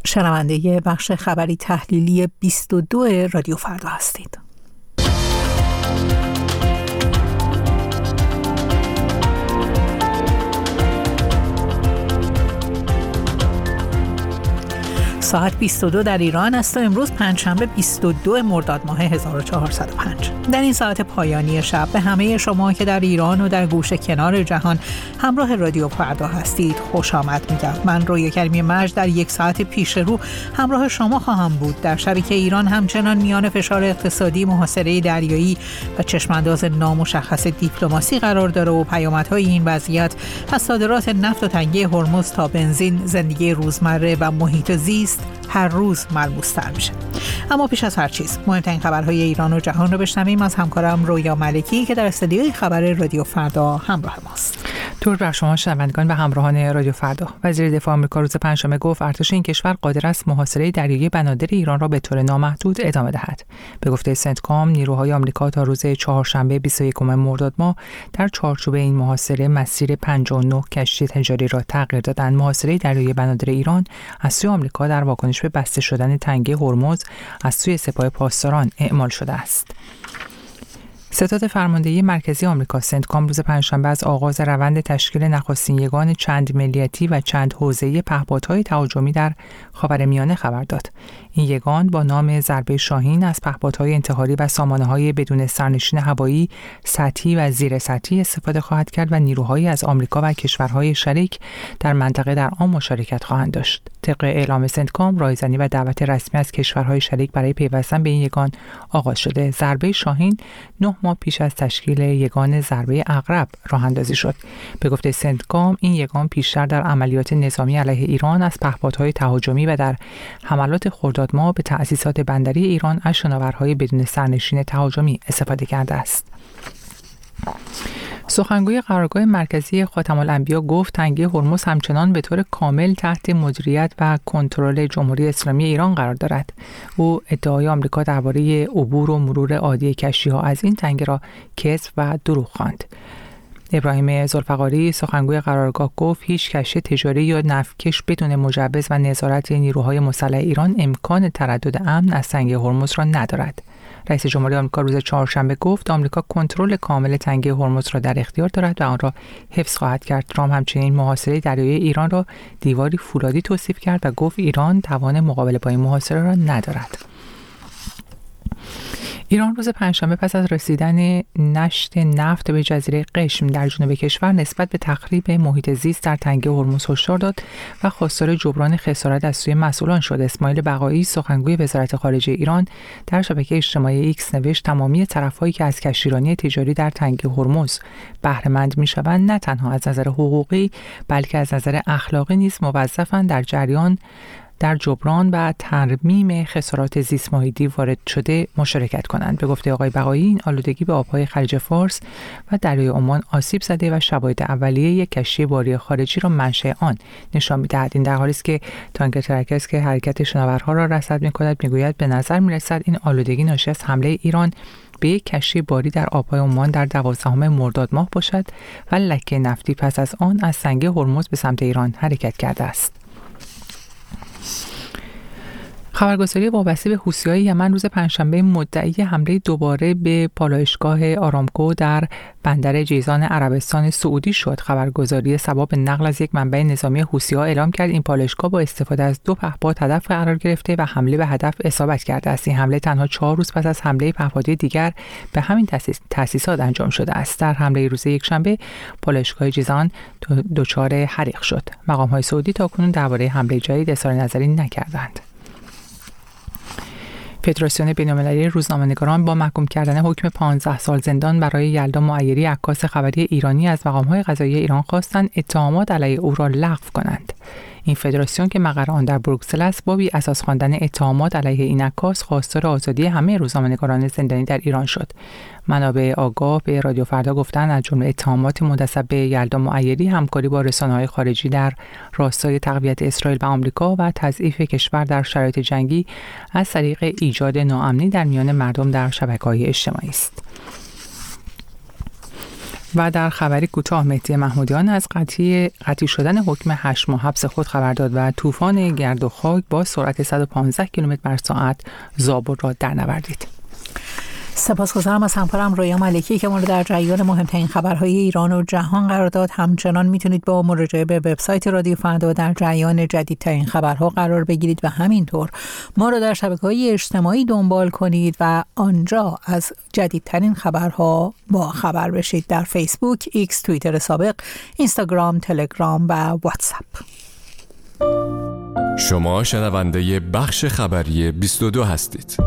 شنونده بخش خبری تحلیلی 22 رادیو فردا هستید. ساعت 22 در ایران است و امروز پنجشنبه 22 مرداد ماه 1405. در این ساعت پایانی شب به همه شما که در ایران و در گوشه کنار جهان همراه رادیو فردا هستید خوش آمد میگم. من رویا کریمی مرج در یک ساعت پیش رو همراه شما خواهم بود. در شبی که ایران همچنان میان فشار اقتصادی، محاصره دریایی و چشمانداز نامشخص دیپلماسی قرار داره و پیامدهای این وضعیت از صادرات نفت و تنگی هرمز تا بنزین، زندگی روزمره و محیط زیست هر روز ملموس‌تر میشه. اما پیش از هر چیز مهمترین خبرهای ایران و جهان رو بشنویم از همکارم رویا ملکی که در استودیوی خبر رادیو فردا همراه ماست. درود بر شما شنوندگان و همراهان رادیو فردا. وزیر دفاع آمریکا روز پنجشنبه گفت ارتش این کشور قادر است محاصره دریایی بنادر ایران را به طور نامحدود ادامه دهد. به گفته سنتکام، نیروهای آمریکا تا روز چهارشنبه 21 مرداد ماه در چارچوب این محاصره مسیر 59 کشتی تجاری را تغییر دادند. محاصره دریایی بنادر ایران از سوی آمریکا در واکنش به بسته شدن تنگه هرمز از سوی سپاه پاسداران اعمال شده است. ستاد فرماندهی مرکزی آمریکا سنتکام روز پنجشنبه از آغاز روند تشکیل نخستین یگان چند ملیتی و چند حوزه‌ای پهپادهای تهاجمی در خاورمیانه خبر داد. این یگان با نام ضربه شاهین از پهپادهای انتحاری و سامانه‌های بدون سرنشین هوایی سطحی و زیر سطحی استفاده خواهد کرد و نیروهایی از آمریکا و کشورهای شریک در منطقه در آن مشارکت خواهند داشت. طبق اعلام سنتکام، راهزنی و دعوت رسمی از کشورهای شریک برای پیوستن به این یگان آغاز شده. ضربه شاهین 9 ماه پیش از تشکیل یگان ضربه عقرب راه اندازی شد. به گفته سنتکام، این یگان پیشتر در عملیات نظامی علیه ایران از پهپادهای تهاجمی و در حملات خرداد ماه به تأسیسات بندری ایران از شناورهای بدون سرنشین تهاجمی استفاده کرده است. سخنگوی قرارگاه مرکزی خاتم الانبیا گفت تنگه هرمز همچنان به طور کامل تحت مدیریت و کنترل جمهوری اسلامی ایران قرار دارد. او ادعای آمریکا درباره عبور و مرور عادی کشتی‌ها از این تنگه را کذب و دروغ خواند. ابراهیم ذوالفقاری سخنگوی قرارگاه گفت هیچ کشتی تجاری یا نفتکش بدون مجوز و نظارت نیروهای مسلح ایران امکان تردد امن از تنگه هرمز را ندارد. رئیس جمهوری آمریکا روز چهارشنبه گفت آمریکا کنترل کامل تنگه هرمز را در اختیار دارد و آن را حفظ خواهد کرد. ترامپ همچنین محاصره دریایی ایران را دیواری فولادی توصیف کرد و گفت ایران توان مقابله با این محاصره را ندارد. ایران روز پنجشنبه پس از رسیدن نشت نفت به جزیره قشم در جنوب کشور نسبت به تخریب محیط زیست در تنگه هرمز هشدار داد و خواستار جبران خسارت از سوی مسئولان شد. اسماعیل بقایی سخنگوی وزارت خارجه ایران در شبکه اجتماعی ایکس نوشت تمامی طرف‌هایی که از کشتیرانی تجاری در تنگه هرمز بهره‌مند می‌شوند نه تنها از نظر حقوقی بلکه از نظر اخلاقی نیز موظفند در جبران و ترمیم خسارات زیست محیطی وارد شده مشارکت کنند. به گفته آقای بقایی این آلودگی به آبهای خلیج فارس و دریای عمان آسیب زده و شواهد اولیه یک کشتی باری خارجی را منشأ آن نشان می‌دهد. این در حالی است که تانکر ترکز که حرکت شناورها را رصد می‌کند می‌گوید به نظر می‌رسد این آلودگی ناشی از حمله ایران به یک کشتی باری در آبهای عمان در 12 مرداد ماه باشد و لکه نفتی پس از آن از تنگه هرمز به سمت ایران حرکت کرده است. خبرگزاری وابسته به حوثی‌های یمن روز پنجشنبه مدعی حمله دوباره به پالایشگاه آرامکو در بندر جیزان عربستان سعودی شد. خبرگزاری سبا به نقل از یک منبع نظامی حوثی‌ها اعلام کرد این پالایشگاه با استفاده از 2 پهپاد هدف قرار گرفته و حمله به هدف اصابت کرده است. این حمله تنها 4 روز پس از حمله پهپادی دیگر به همین تأسیسات انجام شده است. در حمله روز یکشنبه پالایشگاه جیزان دچار حریق شد. مقام‌های سعودی تاکنون درباره حمله جدید اظهار نظری نکردند. فدراسیون بین‌المللی روزنامه‌نگاران با محکوم کردن حکم 15 سال زندان برای یلدا معیری عکاس خبری ایرانی از مقام‌های قضایی ایران خواستند اتهامات علیه او را لغو کنند. این فدراسیون که مقر آن در بروکسل است با بی اساس خواندن اتهامات علیه این عکاس خواستار آزادی همه روزنامه‌نگاران زندانی در ایران شد. منابع آگاه به رادیو فردا گفتند از جمله اتهامات منتسب به یلدا معیری همکاری با رسانه‌های خارجی در راستای تقویت اسرائیل و آمریکا و تضعیف کشور در شرایط جنگی از طریق ایجاد ناامنی در میان مردم در شبکه‌های اجتماعی است. و در خبری کوتاه مهدی محمودیان از قطعی شدن حکم 8 ماه حبس خود خبر داد و طوفان گرد و خاک با سرعت 115 کیلومتر بر ساعت زابل را درنوردید. سپاسگزارم از همکارم رویا ملکی که ما رو در جریان مهمترین خبرهای ایران و جهان قرار داد. همچنان میتونید با مراجعه به وبسایت رادیو فردا در جریان جدیدترین خبرها قرار بگیرید و همینطور ما رو در شبکه‌های اجتماعی دنبال کنید و آنجا از جدیدترین خبرها با خبر بشید در فیسبوک، ایکس، توییتر سابق، اینستاگرام، تلگرام و واتساپ. شما شنونده بخش خبری 22 هستید.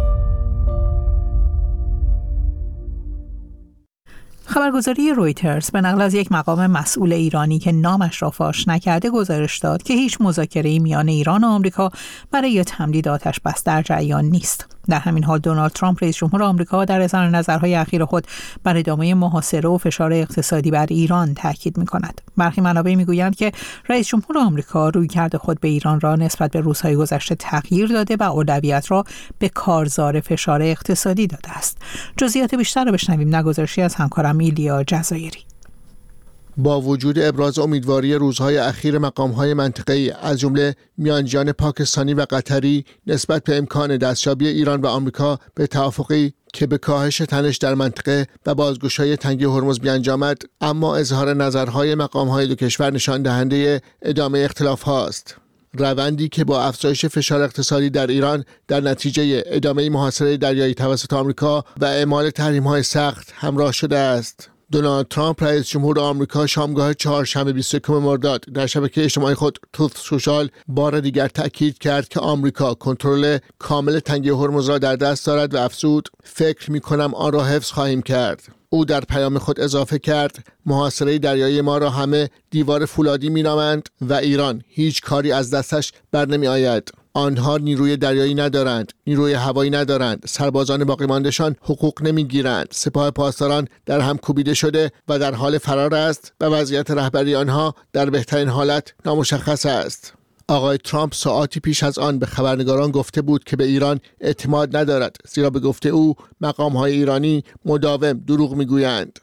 خبرگزاری رویترز به نقل از یک مقام مسئول ایرانی که نامش را فاش نکرده گزارش داد که هیچ مذاکره‌ای میان ایران و آمریکا برای تمدید آتش‌بس در جریان نیست. در همین حال دونالد ترامپ رئیس جمهور آمریکا در اظهار نظرهای اخیر خود بر ادامه محاصره و فشار اقتصادی بر ایران تاکید می‌کند. برخی منابع می‌گویند که رئیس جمهور آمریکا رویکرد خود به ایران را نسبت به روزهای گذشته تغییر داده و اولویت را به کارزار فشار اقتصادی داده است. جزئیات بیشتر را بشنویم در گزارشی از همکارم ایلیا جزایری. با وجود ابراز امیدواری روزهای اخیر مقام‌های منطقه‌ای از جمله میانجیان پاکستانی و قطری نسبت به امکان دستیابی ایران و آمریکا به توافقی که به کاهش تنش در منطقه و بازگشایی تنگه هرمز بیانجامد، اما اظهار نظرهای مقام‌های دو کشور نشان دهنده ادامه اختلاف هاست. روندی که با افزایش فشار اقتصادی در ایران در نتیجه ادامه محاصره دریایی توسط آمریکا و اعمال تحریم‌های سخت همراه شده است. دونالد ترامپ رئیس جمهور آمریکا شامگاه چهارشنبه 21 مرداد در شبکه اجتماعی خود تروث سوشال بار دیگر تأکید کرد که آمریکا کنترل کامل تنگه هرمز را در دست دارد و افزود: فکر می‌کنم آن را حفظ خواهیم کرد. او در پیام خود اضافه کرد: محاصره دریایی ما را همه دیوار فولادی می‌نامند و ایران هیچ کاری از دستش بر نمی‌آید. آنها نیروی دریایی ندارند، نیروی هوایی ندارند، سربازان باقی مانده‌شان حقوق نمیگیرند، سپاه پاسداران در هم کوبیده شده و در حال فرار است و وضعیت رهبری آنها در بهترین حالت نامشخص است. آقای ترامپ ساعاتی پیش از آن به خبرنگاران گفته بود که به ایران اعتماد ندارد، زیرا به گفته او مقام‌های ایرانی مداوم دروغ میگویند.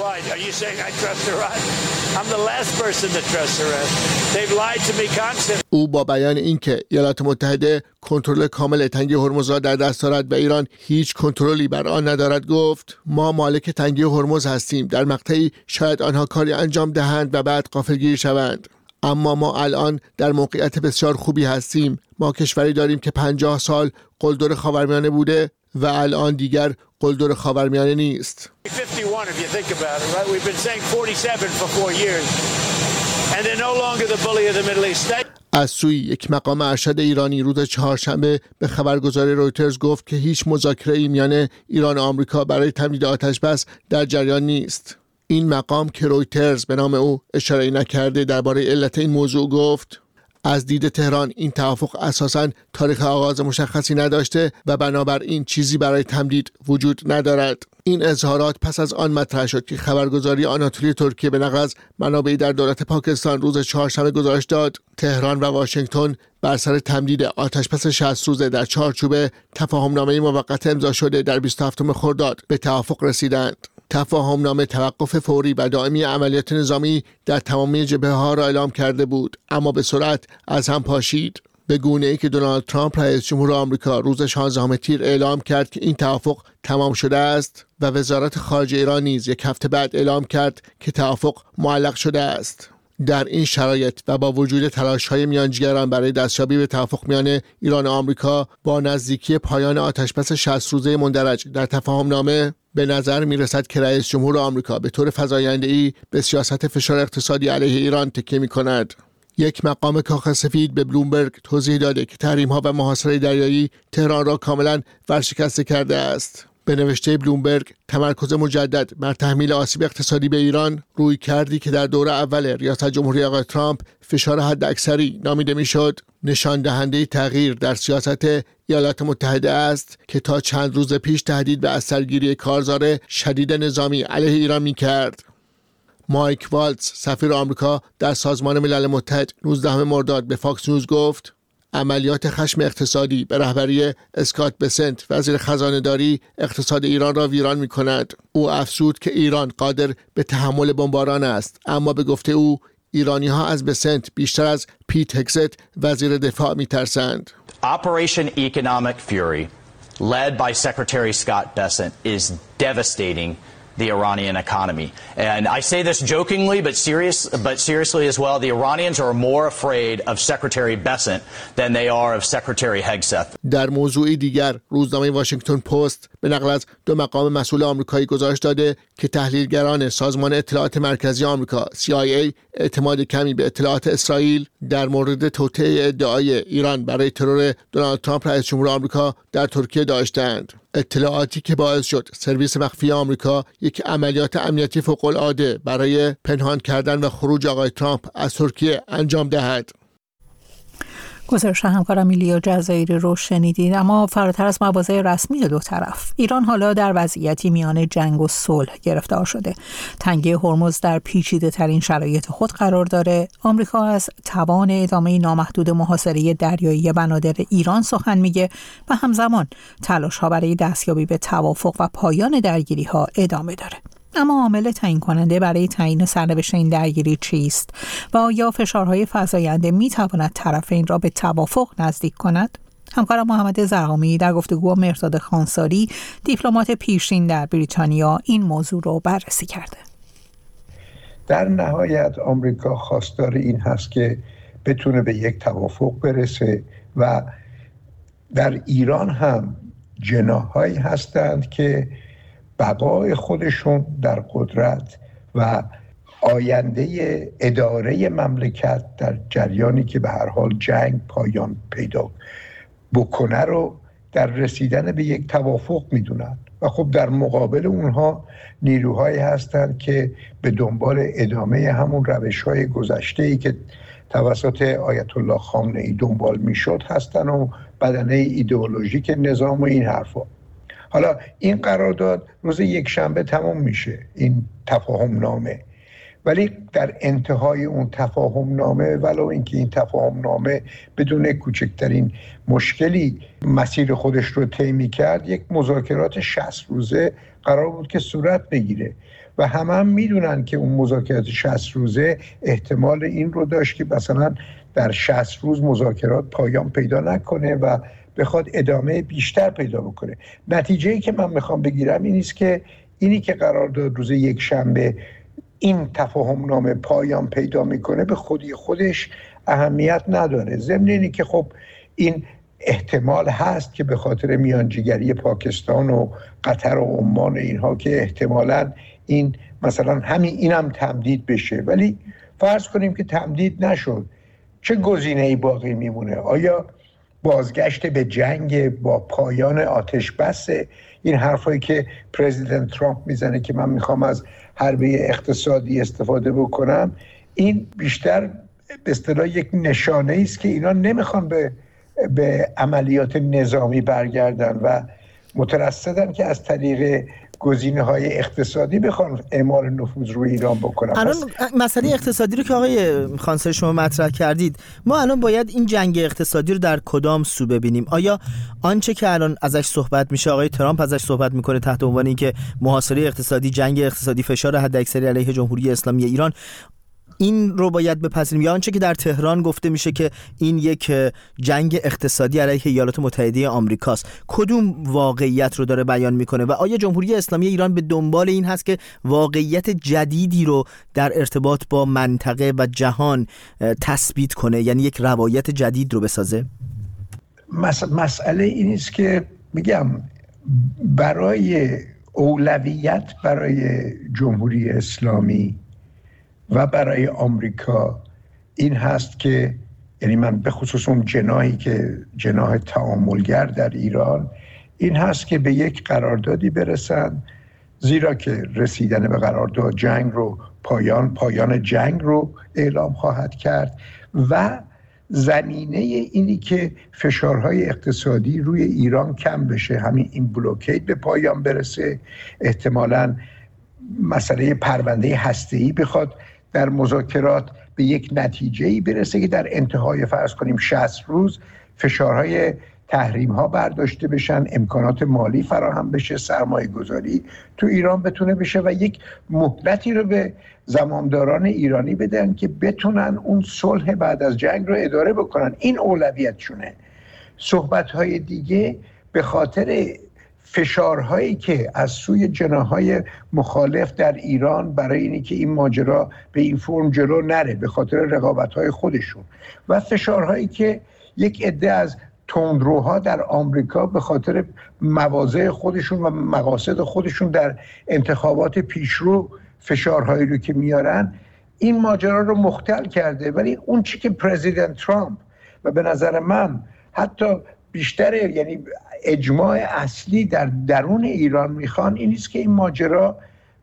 او با بیان اینکه ایالات متحده کنترل کامل تنگه هرمز را در دست دارد و ایران هیچ کنترلی بر آن ندارد گفت: ما مالک تنگه هرمز هستیم. در مقطعی شاید آنها کاری انجام دهند و بعد غافلگیر شوند، اما ما الان در موقعیت بسیار خوبی هستیم. ما کشوری داریم که 50 سال قلدر خاورمیانه بوده و الان دیگر قلدر خاورمیانه نیست. از سوی یک مقام ارشد ایرانی روز چهارشنبه به خبرگزاری رویترز گفت که هیچ مذاکره‌ای میان ایران و آمریکا برای تمدید آتش‌بس در جریان نیست. این مقام که رویترز به نام او اشاره نکرده درباره علت این موضوع گفت: از دید تهران این توافق اساساً تاریخ آغاز مشخصی نداشته و بنابراین چیزی برای تمدید وجود ندارد. این اظهارات پس از آن مطرح شد که خبرگزاری آناتولی ترکیه به نقل از منابعی در دولت پاکستان روز چهارشنبه گزارش داد تهران و واشنگتن بر سر تمدید آتش‌بس 60 روزه در چارچوب تفاهمنامه موقت امضا شده در 27 خرداد به توافق رسیدند. تفاهمنامه توقف فوری و دائمی عملیات نظامی در تمامی جبهه‌ها را اعلام کرده بود، اما به سرعت از هم پاشید، به گونه‌ای که دونالد ترامپ رئیس جمهور آمریکا روز 16 تیر اعلام کرد که این توافق تمام شده است و وزارت خارجه ایران نیز یک هفته بعد اعلام کرد که توافق معلق شده است. در این شرایط و با وجود تلاش‌های میانجیگران برای دستیابی به توافق میان ایران و آمریکا با نزدیکی پایان آتش‌بس 60 روزه مندرج در تفاهمنامه، به نظر می‌رسد که رئیس جمهور آمریکا به طور فزاینده‌ای به سیاست فشار اقتصادی علیه ایران تکیه می‌کند. یک مقام کاخ سفید به بلومبرگ توضیح داده که تحریم‌ها و محاصره دریایی تهران را کاملاً ورشکسته کرده است. به نوشته بلومبرگ، تمرکز مجدد بر تحمیل آسیب اقتصادی به ایران، روی کردی که در دوره اول ریاست جمهوری آقای ترامپ فشار حداکثری نامیده میشد، نشان دهنده تغییر در سیاست ایالات متحده است که تا چند روز پیش تهدید به اثرگیری کارزار شدید نظامی علیه ایران می‌کرد. مایک والتز، سفیر آمریکا در سازمان ملل متحد 19 مرداد به فاکس نیوز گفت: عملیات خشم اقتصادی به رهبری اسکات بسنت وزیر خزانه‌داری اقتصاد ایران را ویران می‌کند. او افزود که ایران قادر به تحمل بمباران است، اما به گفته او ایرانی‌ها از بسنت بیشتر از پیت هگزت وزیر دفاع می‌ترسند. Operation Economic Fury led by Secretary Scott Bessent is devastating the Iranian economy. And I say this jokingly but seriously as well. The Iranians are more afraid of Secretary Bessent than they are of Secretary Hegseth. در موضوعی دیگر روزنامه واشنگتن پست به نقل از 2 مقام مسئول آمریکایی گزارش داده که تحلیلگران سازمان اطلاعات مرکزی آمریکا CIA اعتماد کمی به اطلاعات اسرائیل در مورد توطئه ادعای ایران برای ترور دونالد ترامپ رئیس جمهور آمریکا در ترکیه داشتند. اطلاعاتی که باعث شد سرویس مخفی آمریکا یک عملیات امنیتی فوق‌العاده برای پنهان کردن و خروج آقای ترامپ از ترکیه انجام دهد. گزارش همکارم ایلیا جزایری رو شنیدید. اما فراتر از مواضع رسمی دو طرف، ایران حالا در وضعیتی میان جنگ و صلح گرفتار شده. تنگه هرمز در پیچیده ترین شرایط خود قرار داره. آمریکا از توان ادامه نامحدود محاصره دریایی بنادر ایران سخن میگه و همزمان تلاش ها برای دستیابی به توافق و پایان درگیری ها ادامه داره. اما عامل تعیین کننده برای تعیین سرنوشت این درگیری چیست و آیا فشارهای فزاینده میتواند طرفین را به توافق نزدیک کند؟ همکارم محمد زرقامی در گفتگو با مهرداد خانساری، دیپلمات پیشین در بریتانیا، این موضوع را بررسی کرده. در نهایت آمریکا خواستار این هست که بتونه به یک توافق برسه و در ایران هم جناح‌هایی هستند که بقای خودشون در قدرت و آینده اداره مملکت در جریانی که به هر حال جنگ پایان پیدا بکنه رو در رسیدن به یک توافق میدونن و خب در مقابل اونها نیروهایی هستند که به دنبال ادامه همون روش‌های گذشته‌ای که توسط آیت الله خامنه‌ای دنبال میشد هستن و بدنه ایدئولوژیک نظام و این حرفا. حالا این قرارداد روز یکشنبه تمام میشه، این تفاهم نامه، ولی در انتهای اون تفاهم نامه ولو اینکه این تفاهم نامه بدون کوچکترین مشکلی مسیر خودش رو طی می‌کرد، یک مذاکرات 60 روزه قرار بود که صورت بگیره و هم میدونن که اون مذاکرات 60 روزه احتمال این رو داشت که مثلا در 60 روز مذاکرات پایان پیدا نکنه و بخواد ادامه بیشتر پیدا بکنه. نتیجه‌ای که من میخوام بگیرم این است که اینی که قرار داد روز یکشنبه این تفاهم نامه پایان پیدا میکنه به خودی خودش اهمیت نداره. ضمن اینی که خب این احتمال هست که به خاطر میانجیگری پاکستان و قطر و عمان اینها که احتمالاً این مثلا همین اینم تمدید بشه، ولی فرض کنیم که تمدید نشد، چه گزینه‌ای باقی میمونه؟ آیا بازگشت به جنگ با پایان آتش بس؟ این حرفایی که پرزیدنت ترامپ میزنه که من میخوام از حربه اقتصادی استفاده بکنم، این بیشتر به اصطلاح یک نشانه است که اینا نمیخوان به عملیات نظامی برگردن و مترصدن که از طریق گزینه‌های اقتصادی بخوان اعمال نفوذ روی ایران بکنن. الان مسئله اقتصادی رو که آقای خانساری شما مطرح کردید، ما الان باید این جنگ اقتصادی رو در کدام سو ببینیم؟ آیا آنچه که الان ازش صحبت میشه، آقای ترامپ ازش صحبت میکنه تحت عنوان اینکه محاصره اقتصادی، جنگ اقتصادی، فشار حداکثری علیه جمهوری اسلامی ایران، این رو باید بپذیریم، یا آنچه که در تهران گفته میشه که این یک جنگ اقتصادی علیه ایالات متحده آمریکاست؟ کدوم واقعیت رو داره بیان میکنه و آیا جمهوری اسلامی ایران به دنبال این هست که واقعیت جدیدی رو در ارتباط با منطقه و جهان تثبیت کنه، یعنی یک روایت جدید رو بسازه؟ مسئله این است که میگم برای اولویت برای جمهوری اسلامی و برای آمریکا این هست که، یعنی من به خصوص اون جناحی که جناح تعاملگر در ایران، این هست که به یک قراردادی برسن، زیرا که رسیدن به قرارداد جنگ رو پایان جنگ رو اعلام خواهد کرد و زمینه اینی که فشارهای اقتصادی روی ایران کم بشه، همین این بلوکید به پایان برسه، احتمالاً مسئله پرونده هسته‌ای بخواد در مذاکرات به یک نتیجه‌ای برسه که در انتهای فرض کنیم 60 روز فشارهای تحریم ها برداشته بشن، امکانات مالی فراهم بشه، سرمایه گذاری تو ایران بتونه بشه و یک مهلتی رو به زمامداران ایرانی بدن که بتونن اون صلح بعد از جنگ رو اداره بکنن. این اولویتشونه. صحبت‌های دیگه به خاطر فشارهایی که از سوی جناح‌های مخالف در ایران برای اینی که این ماجرا به این فرم جلو نره، به خاطر رقابت‌های خودشون و فشارهایی که یک عده از تندروها در آمریکا به خاطر مواضع خودشون و مقاصد خودشون در انتخابات پیشرو فشارهایی رو که میارن، این ماجرا رو مختل کرده. ولی اون چی که پرزیدنت ترامپ و به نظر من حتی بیشتر، یعنی اجماع اصلی در درون ایران میخوان، این است که این ماجرا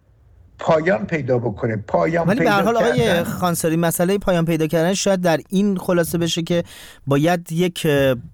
پایان پیدا بکنه. ولی به هر حال آقای خانساری، مسئله پایان پیدا کردن شاید در این خلاصه بشه که باید یک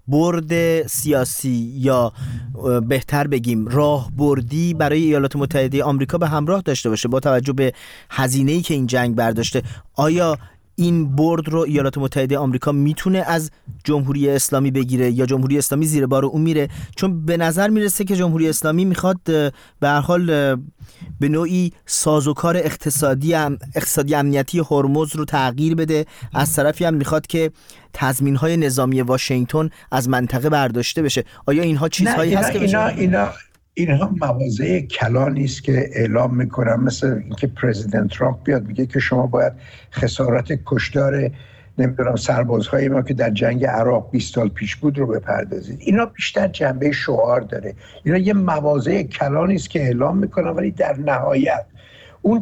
برد سیاسی یا بهتر بگیم راهبردی برای ایالات متحده آمریکا به همراه داشته باشه با توجه به هزینه‌ای که این جنگ برداشته. آیا این برد رو ایالات متحده آمریکا میتونه از جمهوری اسلامی بگیره یا جمهوری اسلامی زیر بار اون میره؟ چون به نظر میرسه که جمهوری اسلامی میخواد به هر حال به نوعی سازوکار اقتصادی امنیتی هرمز رو تغییر بده، از طرفی هم میخواد که تضمین‌های نظامی واشنگتن از منطقه برداشته بشه. آیا اینها چیزهایی هست که اینها مواضع کلانی است که اعلام میکنن، مثل اینکه پرزیدنت ترامپ بیاد میگه که شما باید خسارات کشتار سربازهای ما که در جنگ عراق 20 سال پیش بود رو بپردازید. اینا بیشتر جنبه شعار داره. اینا یه مواضع کلانی است که اعلام میکنن، ولی در نهایت اون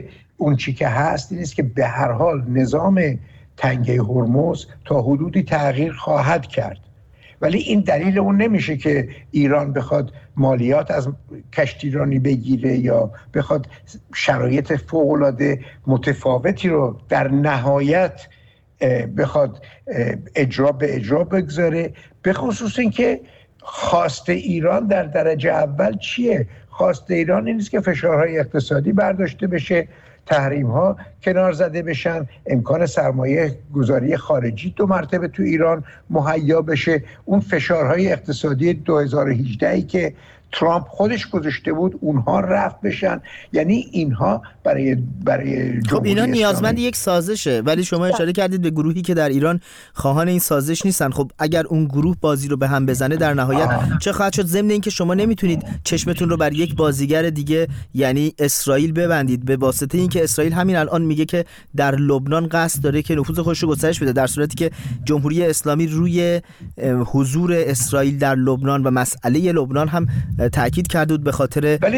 چی که هست این است که به هر حال نظام تنگه هرمز تا حدودی تغییر خواهد کرد. ولی این دلیل اون نمیشه که ایران بخواد مالیات از کشتیرانی بگیره یا بخواد شرایط فوق‌العاده متفاوتی رو در نهایت بخواد اجرا بگذاره. به خصوص این که خواست ایران در درجه اول چیه؟ خواست ایران این است که فشارهای اقتصادی برداشته بشه، تحریم ها کنار زده بشن، امکان سرمایه گذاری خارجی 2 مرتبه تو ایران مهیا بشه، اون فشارهای اقتصادی 2018 که ترامپ خودش گذاشته بود اونها رفع بشن. یعنی اینها برای خب اینا نیازمند یک سازشه، ولی شما اشاره کردید به گروهی که در ایران خواهان این سازش نیستن. خب اگر اون گروه بازی رو به هم بزنه در نهایت چه خواهد شد؟ ضمن اینکه شما نمیتونید چشمتون رو بر یک بازیگر دیگه یعنی اسرائیل ببندید به واسطه اینکه اسرائیل همین الان میگه که در لبنان قصد داره که نفوذ خودش رو گسترش بده، در صورتی که جمهوری اسلامی روی حضور اسرائیل در لبنان و مسئله لبنان هم تاکید کرده بود به خاطر ولی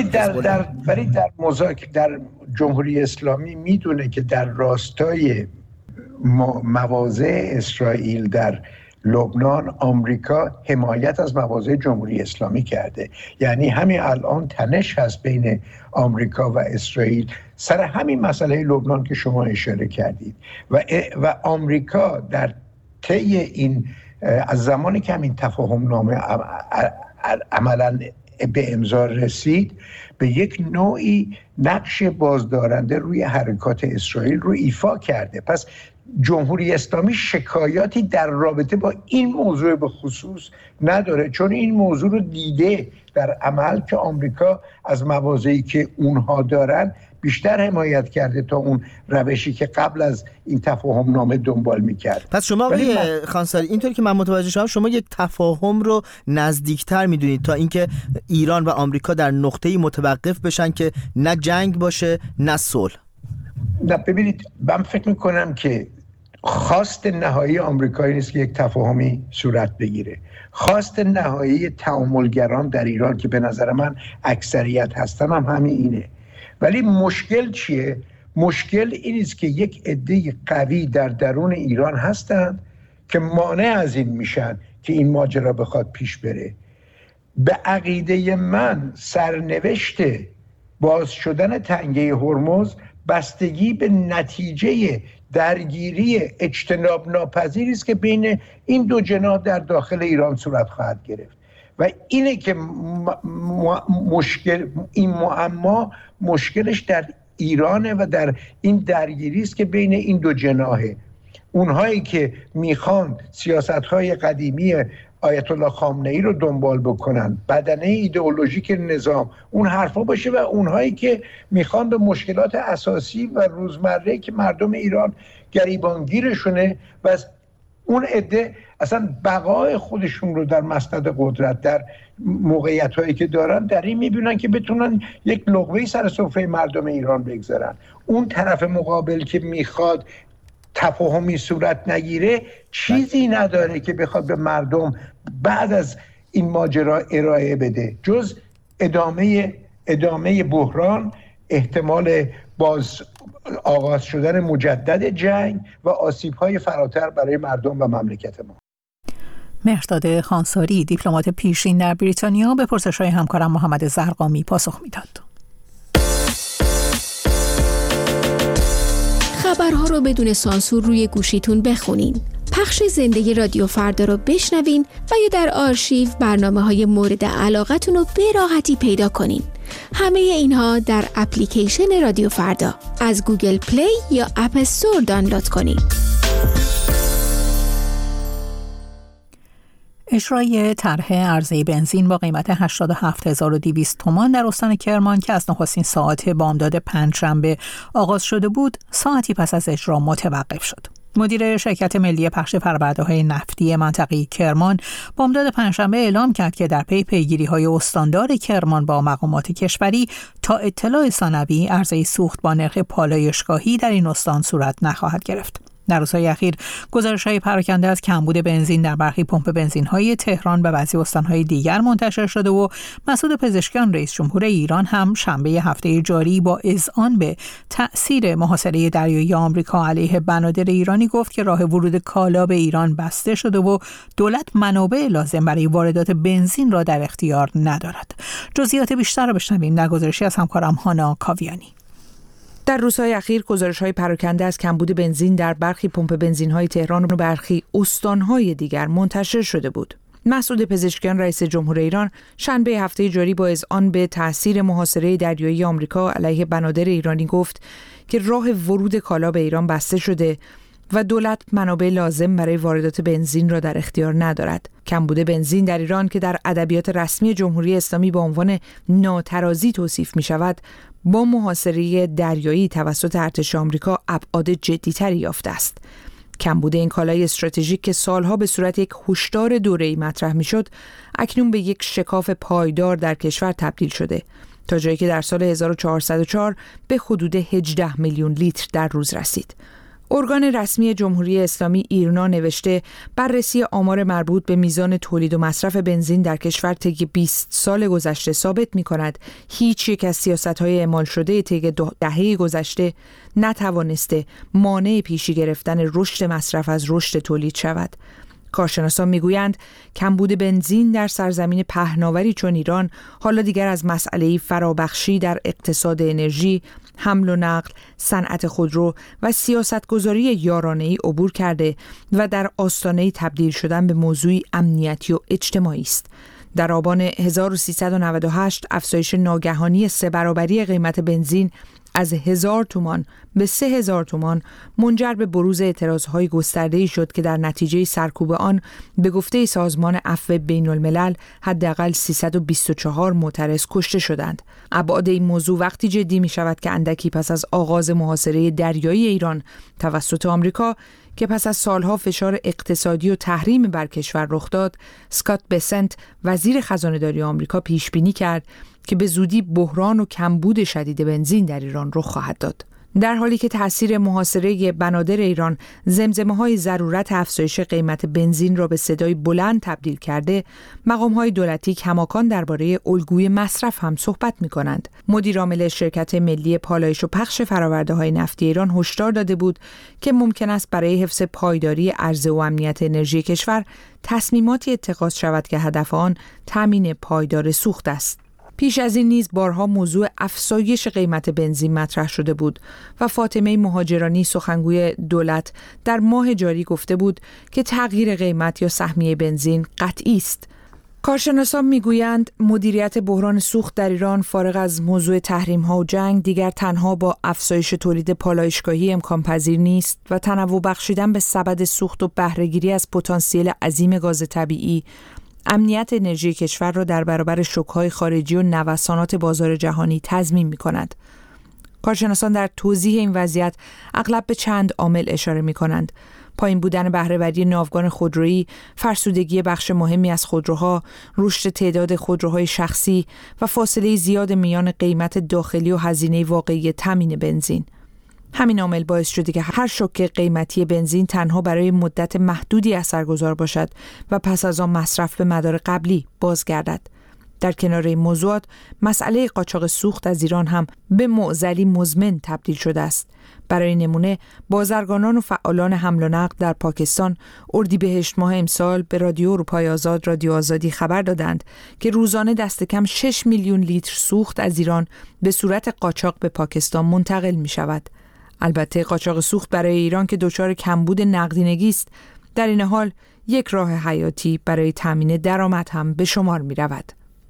در جمهوری اسلامی میدونه که در راستای مواضع اسرائیل در لبنان آمریکا حمایت از مواضع جمهوری اسلامی کرده. یعنی همین الان تنش هست بین آمریکا و اسرائیل سر همین مسئله لبنان که شما اشاره کردید و آمریکا در طی این از زمانی که همین تفاهم نامه عملاً به امضا رسید به یک نوعی نقش بازدارنده روی حرکات اسرائیل رو ایفا کرده. پس جمهوری اسلامی شکایاتی در رابطه با این موضوع به خصوص نداره، چون این موضوع رو دیده در عمل که آمریکا از مواضعی که اونها دارن بیشتر حمایت کرده تا اون روشی که قبل از این تفاهم نامه دنبال میکرد. پس شما آقای خانساری اینطوری که من متوجه شدم شما یک تفاهم رو نزدیکتر میدونید تا اینکه ایران و آمریکا در نقطه‌ای متوقف بشن که نه جنگ باشه نه صلح. نه ببینید، من فکر میکنم که خواست نهایی آمریکایی نیست که یک تفاهمی صورت بگیره. خواست نهایی تعاملگران در ایران که به نظر من اکثریت هستن هم همین اینه. ولی مشکل چیه؟ مشکل این است که یک عده قوی در درون ایران هستند که مانع از این میشن که این ماجرا بخواد پیش بره. به عقیده من سرنوشت باز شدن تنگه هرمز بستگی به نتیجه درگیری اجتناب ناپذیری است که بین این دو جناح در داخل ایران صورت خواهد گرفت و اینه که این معما مشکلش در ایرانه و در این درگیری است که بین این دو جناحه. اونهایی که میخوان سیاست‌های قدیمی آیت الله خامنه‌ای رو دنبال بکنن، بدنه ایدئولوژیک نظام اون حرفا باشه، و اونهایی که میخوان به مشکلات اساسی و روزمره که مردم ایران گریبانگیرشونه و اون عده اصلا بقای خودشون رو در مسند قدرت در موقعیت‌هایی که دارن در این میبینن که بتونن یک لقمه سر سفره مردم ایران بگذارن. اون طرف مقابل که میخواد تفاهمی صورت نگیره چیزی نداره که بخواد به مردم بعد از این ماجرا ارائه بده جز ادامه بحران، احتمال باز آغاز شدن مجدد جنگ و آسیب‌های فراتر برای مردم و مملکت ما. مهرداد خانساری، دیپلمات پیشین در بریتانیا، به پرسش‌های همکارم محمد زرقامی پاسخ میداد. خبرها رو بدون سانسور روی گوشیتون بخونین. پخش زنده رادیو فردا رو بشنوین و یا در آرشیو برنامه‌های مورد علاقتون رو به راحتی پیدا کنین. همه اینها در اپلیکیشن رادیو فردا از گوگل پلی یا اپ استور دانلود کنین. اجرای طرح عرضه بنزین با قیمت 87,200 تومان در استان کرمان که از نخستین ساعات بامداد پنجشنبه آغاز شده بود، ساعتی پس از اجرا متوقف شد. مدیر شرکت ملی پخش فرآورده‌های نفتی منطقه کرمان بامداد پنجشنبه اعلام کرد که در پی پیگیری‌های استاندار کرمان با مقامات کشوری تا اطلاع ثانوی عرضه سوخت با نرخ پالایشگاهی در این استان صورت نخواهد گرفت. در روزهای اخیر گزارش‌های پراکنده از کمبود بنزین در برخی پمپ بنزین‌های تهران و بعضی استان‌های دیگر منتشر شده و مسعود پزشکیان رئیس جمهور ایران هم شنبه هفته جاری با اذعان به تأثیر محاصره دریایی آمریکا علیه بنادر ایرانی گفت که راه ورود کالا به ایران بسته شده و دولت منابع لازم برای واردات بنزین را در اختیار ندارد. جزئیات بیشتر را بشنویم در گزارشی از همکارم هانا کاویانی. در روزهای اخیر گزارش‌های پراکنده از کمبود بنزین در برخی پمپ بنزین‌های تهران و برخی استان‌های دیگر منتشر شده بود. مسعود پزشکیان رئیس جمهور ایران شنبه هفته جاری با اذعان به تأثیر محاصره دریایی آمریکا علیه بنادر ایرانی گفت که راه ورود کالا به ایران بسته شده و دولت منابع لازم برای واردات بنزین را در اختیار ندارد. کمبود بنزین در ایران که در ادبیات رسمی جمهوری اسلامی با عنوان ناترازی توصیف می شود، با محاصره دریایی توسط ارتش آمریکا ابعاد جدی‌تری یافته است. کمبود این کالای استراتژیک که سالها به صورت یک هشدار دوره‌ای مطرح می‌شد، اکنون به یک شکاف پایدار در کشور تبدیل شده، تا جایی که در سال 1404 به حدود 18 میلیون لیتر در روز رسید. ارگان رسمی جمهوری اسلامی ایرنا نوشته بررسی آمار مربوط به میزان تولید و مصرف بنزین در کشور طی 20 سال گذشته ثابت می‌کند هیچ یک از سیاست‌های اعمال شده طی دهه گذشته نتوانسته مانع پیشی گرفتن رشد مصرف از رشد تولید شود. کارشناسان میگویند کمبود بنزین در سرزمین پهناوری چون ایران حالا دیگر از مسئله فرابخشی در اقتصاد انرژی، حمل و نقل، صنعت خودرو و سیاستگذاری یارانه‌ای عبور کرده و در آستانه تبدیل شدن به موضوعی امنیتی و اجتماعی است. در آبان 1398 افزایش ناگهانی 3 برابری قیمت بنزین از 1000 تومان به 3000 تومان منجر به بروز اعتراضهای گسترده‌ای شد که در نتیجه سرکوب آن به گفته سازمان عفو بین‌الملل حداقل 324 معترض کشته شدند. ابعاد این موضوع وقتی جدی می شود که اندکی پس از آغاز محاصره دریایی ایران توسط آمریکا که پس از سالها فشار اقتصادی و تحریم بر کشور رخ داد، اسکات بسنت وزیر خزانه‌داری آمریکا پیش بینی کرد که به زودی بحران و کمبود شدید بنزین در ایران رخ خواهد داد. در حالی که تأثیر محاصره بنادر ایران زمزمه‌های ضرورت افزایش قیمت بنزین را به صدای بلند تبدیل کرده، مقام‌های دولتی کماکان درباره الگوی مصرف هم صحبت می‌کنند. مدیر عامل شرکت ملی پالایش و پخش فرآورده‌های نفتی ایران هشدار داده بود که ممکن است برای حفظ پایداری عرضه و امنیت انرژی کشور تصمیماتی اتخاذ شود که هدف آن تامین پایدار سوخت است. پیش از این نیز بارها موضوع افزایش قیمت بنزین مطرح شده بود و فاطمه مهاجرانی سخنگوی دولت در ماه جاری گفته بود که تغییر قیمت یا سهمیه بنزین قطعی است. کارشناسان میگویند مدیریت بحران سوخت در ایران فارغ از موضوع تحریم‌ها و جنگ دیگر تنها با افزایش تولید پالایشگاهی امکان پذیر نیست و تنوع بخشیدن به سبد سوخت و بهره‌گیری از پتانسیل عظیم گاز طبیعی امنیت انرژی کشور را در برابر شوک‌های خارجی و نوسانات بازار جهانی تضمین می‌کند. کارشناسان در توضیح این وضعیت اغلب به چند عامل اشاره می‌کنند: پایین بودن بهره‌وری ناوگان خودرویی، فرسودگی بخش مهمی از خودروها، رشد تعداد خودروهای شخصی و فاصله زیاد میان قیمت داخلی و هزینه واقعی تامین بنزین. همین عامل باعث شده که هر شوک قیمتی بنزین تنها برای مدت محدودی اثرگذار باشد و پس از آن مصرف به مدار قبلی بازگردد. در کنار این موضوعات، مسئله قاچاق سوخت از ایران هم به معضلی مزمن تبدیل شده است. برای نمونه، بازرگانان و فعالان حمل و نقل در پاکستان اردیبهشت ماه امسال به رادیو اروپای آزاد رادیو آزادی خبر دادند که روزانه دست کم 6 میلیون لیتر سوخت از ایران به صورت قاچاق به پاکستان منتقل می شود. البته قاچاق سوخت برای ایران که دچار کمبود نقدینگی است، در این حال یک راه حیاتی برای تامین درآمد هم به شمار می رود.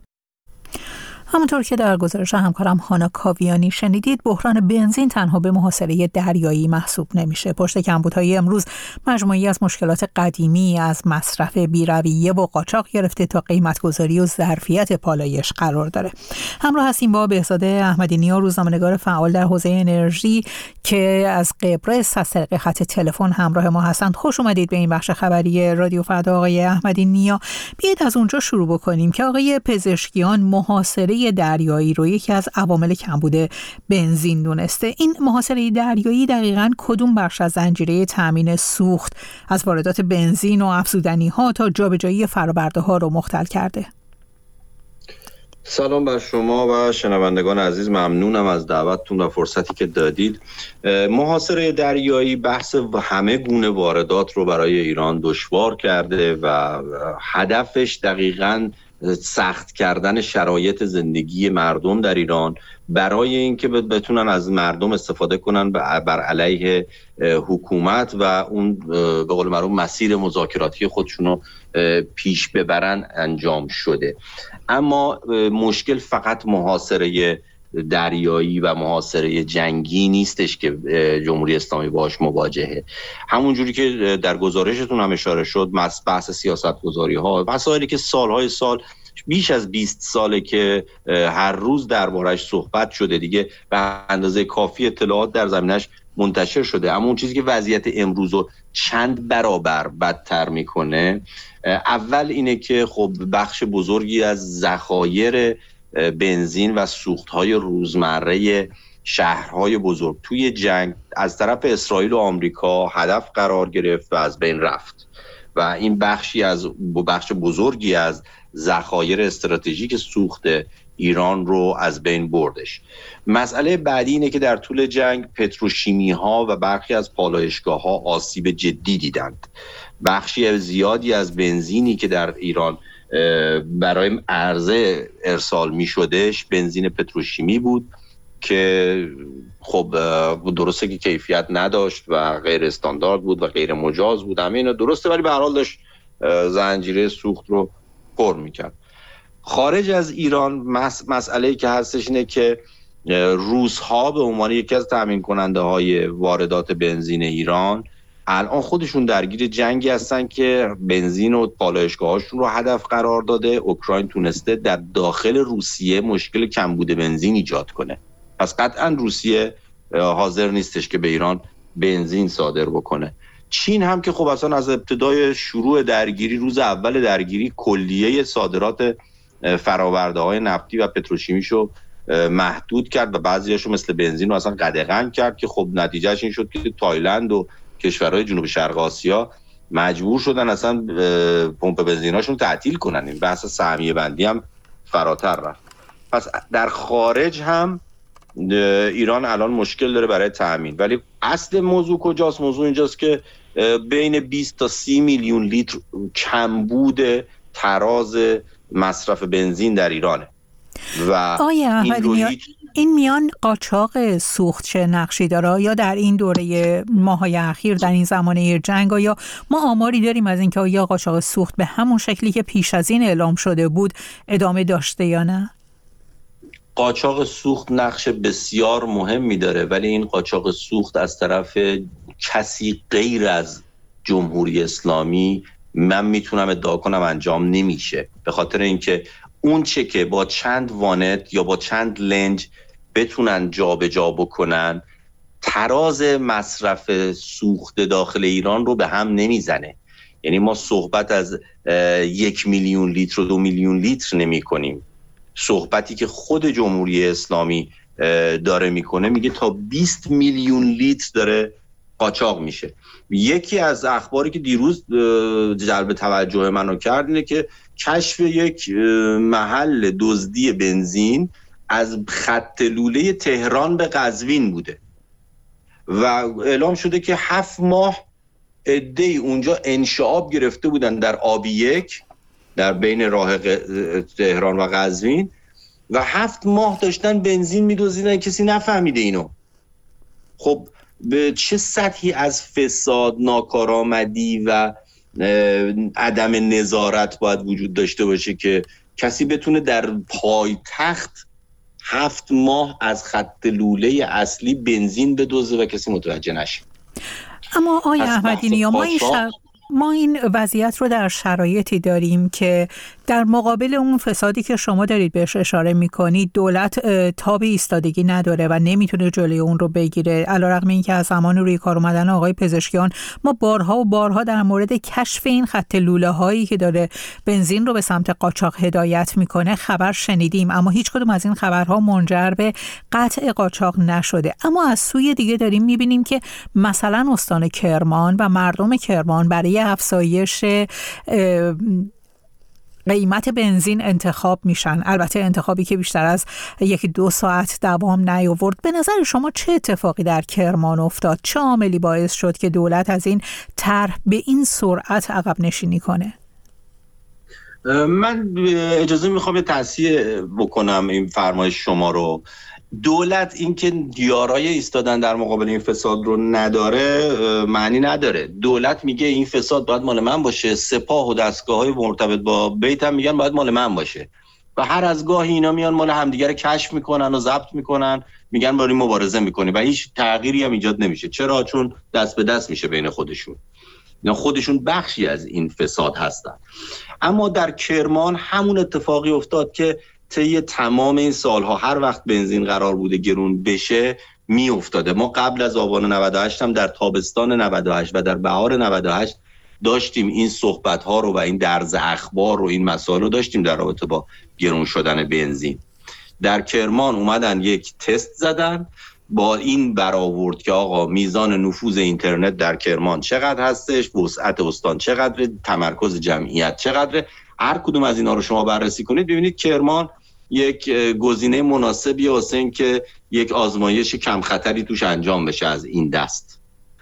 همونطور که در گزارش همکارم هانا کاویانی شنیدید، بحران بنزین تنها به محاصره دریایی محسوب نمیشه. پشت کمبودهای امروز مجموعی از مشکلات قدیمی از مصرف بی‌رویه و قاچاق گرفته تا قیمت‌گذاری و ظرفیت پالایش قرار داره. همراه هستیم با بهزاد احمدی نیا، روزنامه‌نگار فعال در حوزه انرژی که از قبرس از طریق خط تلفن همراه ما هستند. خوش اومدید به این بخش خبری رادیو فردا آقای احمدی نیا. بیایید از اونجا شروع بکنیم که آقای پزشکیان محاصره دریایی رو یکی از عوامل کمبود بنزین دونسته. این محاصره دریایی دقیقاً کدوم بخش از زنجیره تامین سوخت از واردات بنزین و افزودنی‌ها تا جابجایی فرآورده‌ها رو مختل کرده؟ سلام بر شما و شنوندگان عزیز، ممنونم از دعوتتون و فرصتی که دادید. محاصره دریایی بحث همه گونه واردات رو برای ایران دشوار کرده و هدفش دقیقاً سخت کردن شرایط زندگی مردم در ایران برای اینکه بتونن از مردم استفاده کنن بر علیه حکومت و اون به قول معروف مسیر مذاکراتی خودشونو پیش ببرن انجام شده. اما مشکل فقط محاصره دریایی و محاصره جنگی نیستش که جمهوری اسلامی باهاش مواجهه. همون جوری که در گزارشتون هم اشاره شد، بحث سیاست‌گذاری ها، مسائلی که سالهای سال، بیش از 20 ساله که هر روز دربارش صحبت شده، دیگه به اندازه کافی اطلاعات در زمینش منتشر شده. اما اون چیزی که وضعیت امروز رو چند برابر بدتر میکنه، اول اینه که خب بخش بزرگی از ذخایر بنزین و سوخت‌های روزمره شهرهای بزرگ توی جنگ از طرف اسرائیل و آمریکا هدف قرار گرفت و از بین رفت و این بخش بزرگی از ذخایر استراتژیک سوخت ایران رو از بین بردش. مسئله بعدی اینه که در طول جنگ پتروشیمی ها و برخی از پالایشگاه ها آسیب جدی دیدند. بخشی زیادی از بنزینی که در ایران برای عرضه ارسال می شدش بنزین پتروشیمی بود که خب درسته که کیفیت نداشت و غیر استاندارد بود و غیر مجاز بود، همه اینا درسته، ولی به هر حال داشت زنجیره سوخت رو پر میکرد. خارج از ایران مسئله‌ای که هستش اینه که روس‌ها به عنوان یکی از تامین کننده های واردات بنزین ایران الان خودشون درگیر جنگی هستن که بنزین و پالایشگاهاشون رو هدف قرار داده. اوکراین تونسته در داخل روسیه مشکل کمبود بنزین ایجاد کنه، پس قطعا روسیه حاضر نیستش که به ایران بنزین صادر بکنه. چین هم که خب اصلا از ابتدای شروع درگیری، روز اول درگیری، کلیه صادرات فرآورده‌های نفتی و پتروشیمیشو محدود کرد و بعضیاشو مثل بنزین رو اصلا قدغن کرد که خب نتیجهش این شد که تایلند و کشورهای جنوب شرق آسیا مجبور شدن اصلا پمپ بنزیناشون تعطیل کنن. این بحث سهمیه بندی هم فراتر رفت. پس در خارج هم ایران الان مشکل داره برای تامین، ولی اصل موضوع کجاست؟ موضوع اینجاست که بین 20 تا 30 میلیون لیتر کمبود تراز مصرف بنزین در ایرانه و این رو این میان قاچاق سوخت چه نقشی داره؟ یا در این دوره ماهای اخیر در این زمانه جنگ یا ما آماری داریم از اینکه یا قاچاق سوخت به همون شکلی که پیش از این اعلام شده بود ادامه داشته یا نه؟ قاچاق سوخت نقش بسیار مهمی داره، ولی این قاچاق سوخت از طرف کسی غیر از جمهوری اسلامی من میتونم ادعا کنم انجام نمیشه، به خاطر اینکه اون چه که با چند وانت یا با چند لنج بتونن جابجا بکنن تراز مصرف سوخت داخل ایران رو به هم نمیزنه. یعنی ما صحبت از 1 میلیون لیتر و 2 میلیون لیتر نمی کنیم. صحبتی که خود جمهوری اسلامی داره میکنه میگه تا 20 میلیون لیتر داره قاچاق میشه. یکی از اخباری که دیروز جلب توجه منو کرد اینه که کشف یک محل دزدی بنزین از خط لوله تهران به قزوین بوده و اعلام شده که 7 ماه عده‌ای اونجا انشعاب گرفته بودن در آبی 1 در بین راه تهران و قزوین و 7 ماه داشتن بنزین میدزدیدن، کسی نفهمیده اینو. خب به چه سطحی از فساد، ناکارآمدی و عدم نظارت باید وجود داشته باشه که کسی بتونه در پایتخت 7 ماه از خط لوله اصلی بنزین بدزده و کسی متوجه نشه. اما آقای احمدی نیا ما این وضعیت رو در شرایطی داریم که در مقابل اون فسادی که شما دارید بهش اشاره میکنید دولت تاب ایستادگی نداره و نمیتونه جلوی اون رو بگیره، علیرغم اینکه از زمان روی کار اومدن آقای پزشکیان ما بارها و بارها در مورد کشف این خط لوله هایی که داره بنزین رو به سمت قاچاق هدایت میکنه خبر شنیدیم، اما هیچ کدوم از این خبرها منجر به قطع قاچاق نشده. اما از سوی دیگه داریم میبینیم که مثلا استان کرمان و مردم کرمان برای افزایش قیمت بنزین انتخاب میشن، البته انتخابی که بیشتر از 1-2 ساعت دوام نیاورد. به نظر شما چه اتفاقی در کرمان افتاد؟ چه عاملی باعث شد که دولت از این طرح به این سرعت عقب نشینی کنه؟ من اجازه میخوام تصحیح بکنم این فرمایش شما رو. دولت اینکه یارای ایستادن در مقابل این فساد رو نداره معنی نداره. دولت میگه این فساد باید مال من باشه، سپاه و دستگاه‌های مرتبط با بیت هم میگن باید مال من باشه و هر از گاهی اینا میان مال همدیگه رو کشف میکنن و ضبط میکنن، میگن بریم مبارزه میکنیم و هیچ تغییری هم ایجاد نمیشه. چرا؟ چون دست به دست میشه بین خودشون. اینا خودشون بخشی از این فساد هستن. اما در کرمان همون اتفاقی افتاد که طی تمام این سالها هر وقت بنزین قرار بوده گرون بشه می افتاده. ما قبل از آبان 98 هم در تابستان 98 و در بهار 98 داشتیم این صحبت‌ها رو و این درز اخبار رو این مسائل رو داشتیم در رابطه با گرون شدن بنزین. در کرمان اومدن یک تست زدن با این برآورد که آقا میزان نفوذ اینترنت در کرمان چقدر هستش، وسعت استان چقدره، تمرکز جمعیت چقدره. هر کدوم از اینا رو شما بررسی کنید ببینید کرمان یک گزینه مناسبی واسه این که یک آزمایش کم خطری توش انجام بشه از این دست.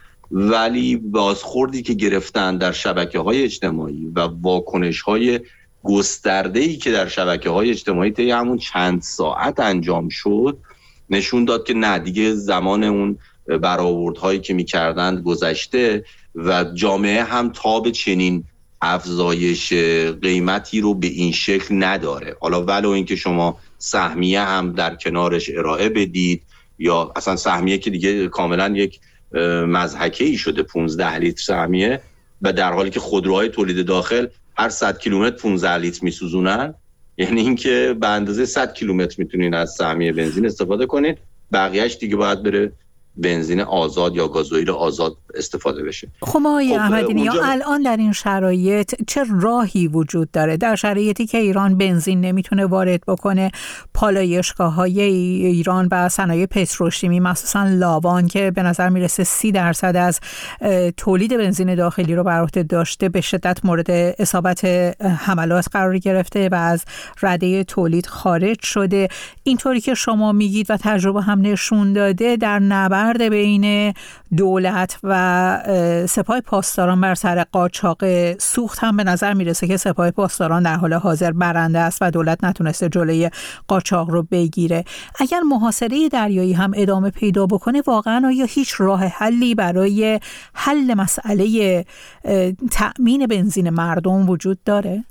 ولی بازخوردی که گرفتن در شبکه‌های اجتماعی و واکنش‌های گسترده‌ای که در شبکه‌های اجتماعی طی همون چند ساعت انجام شد نشون داد که نه دیگه زمان اون برآوردهایی که می‌کردند گذشته و جامعه هم تاب چنین افزایش قیمتی رو به این شکل نداره. حالا ولو اینکه شما سهمیه هم در کنارش ارائه بدید یا اصلا سهمیه که دیگه کاملا یک مضحکه‌ای شده 15 لیتر سهمیه و در حالی که خودروهای تولید داخل هر 100 کیلومتر 15 لیتر میسوزونن، یعنی اینکه به اندازه 100 کیلومتر میتونین از سهمیه بنزین استفاده کنید، بقیه‌اش دیگه باید بره بنزین آزاد یا گازوئیل آزاد استفاده بشه. خب آقای احمدی نیا الان در این شرایط چه راهی وجود داره؟ در شرایطی که ایران بنزین نمیتونه وارد بکنه، پالایشگاه‌های ایران و صنایع پتروشیمی مخصوصا لاوان که به نظر میرسه 30% از تولید بنزین داخلی رو بر عهده داشته به شدت مورد اصابت حملات قرار گرفته و از رده تولید خارج شده. اینطوری که شما میگید و تجربه هم نشون داده در نبرد بین دولت و و سپاه پاسداران بر سر قاچاق سوخت هم به نظر میرسه که سپاه پاسداران در حال حاضر برنده است و دولت نتونسته جلوی قاچاق رو بگیره. اگر محاصره دریایی هم ادامه پیدا بکنه، واقعا آیا هیچ راه حلی برای حل مسئله تأمین بنزین مردم وجود داره؟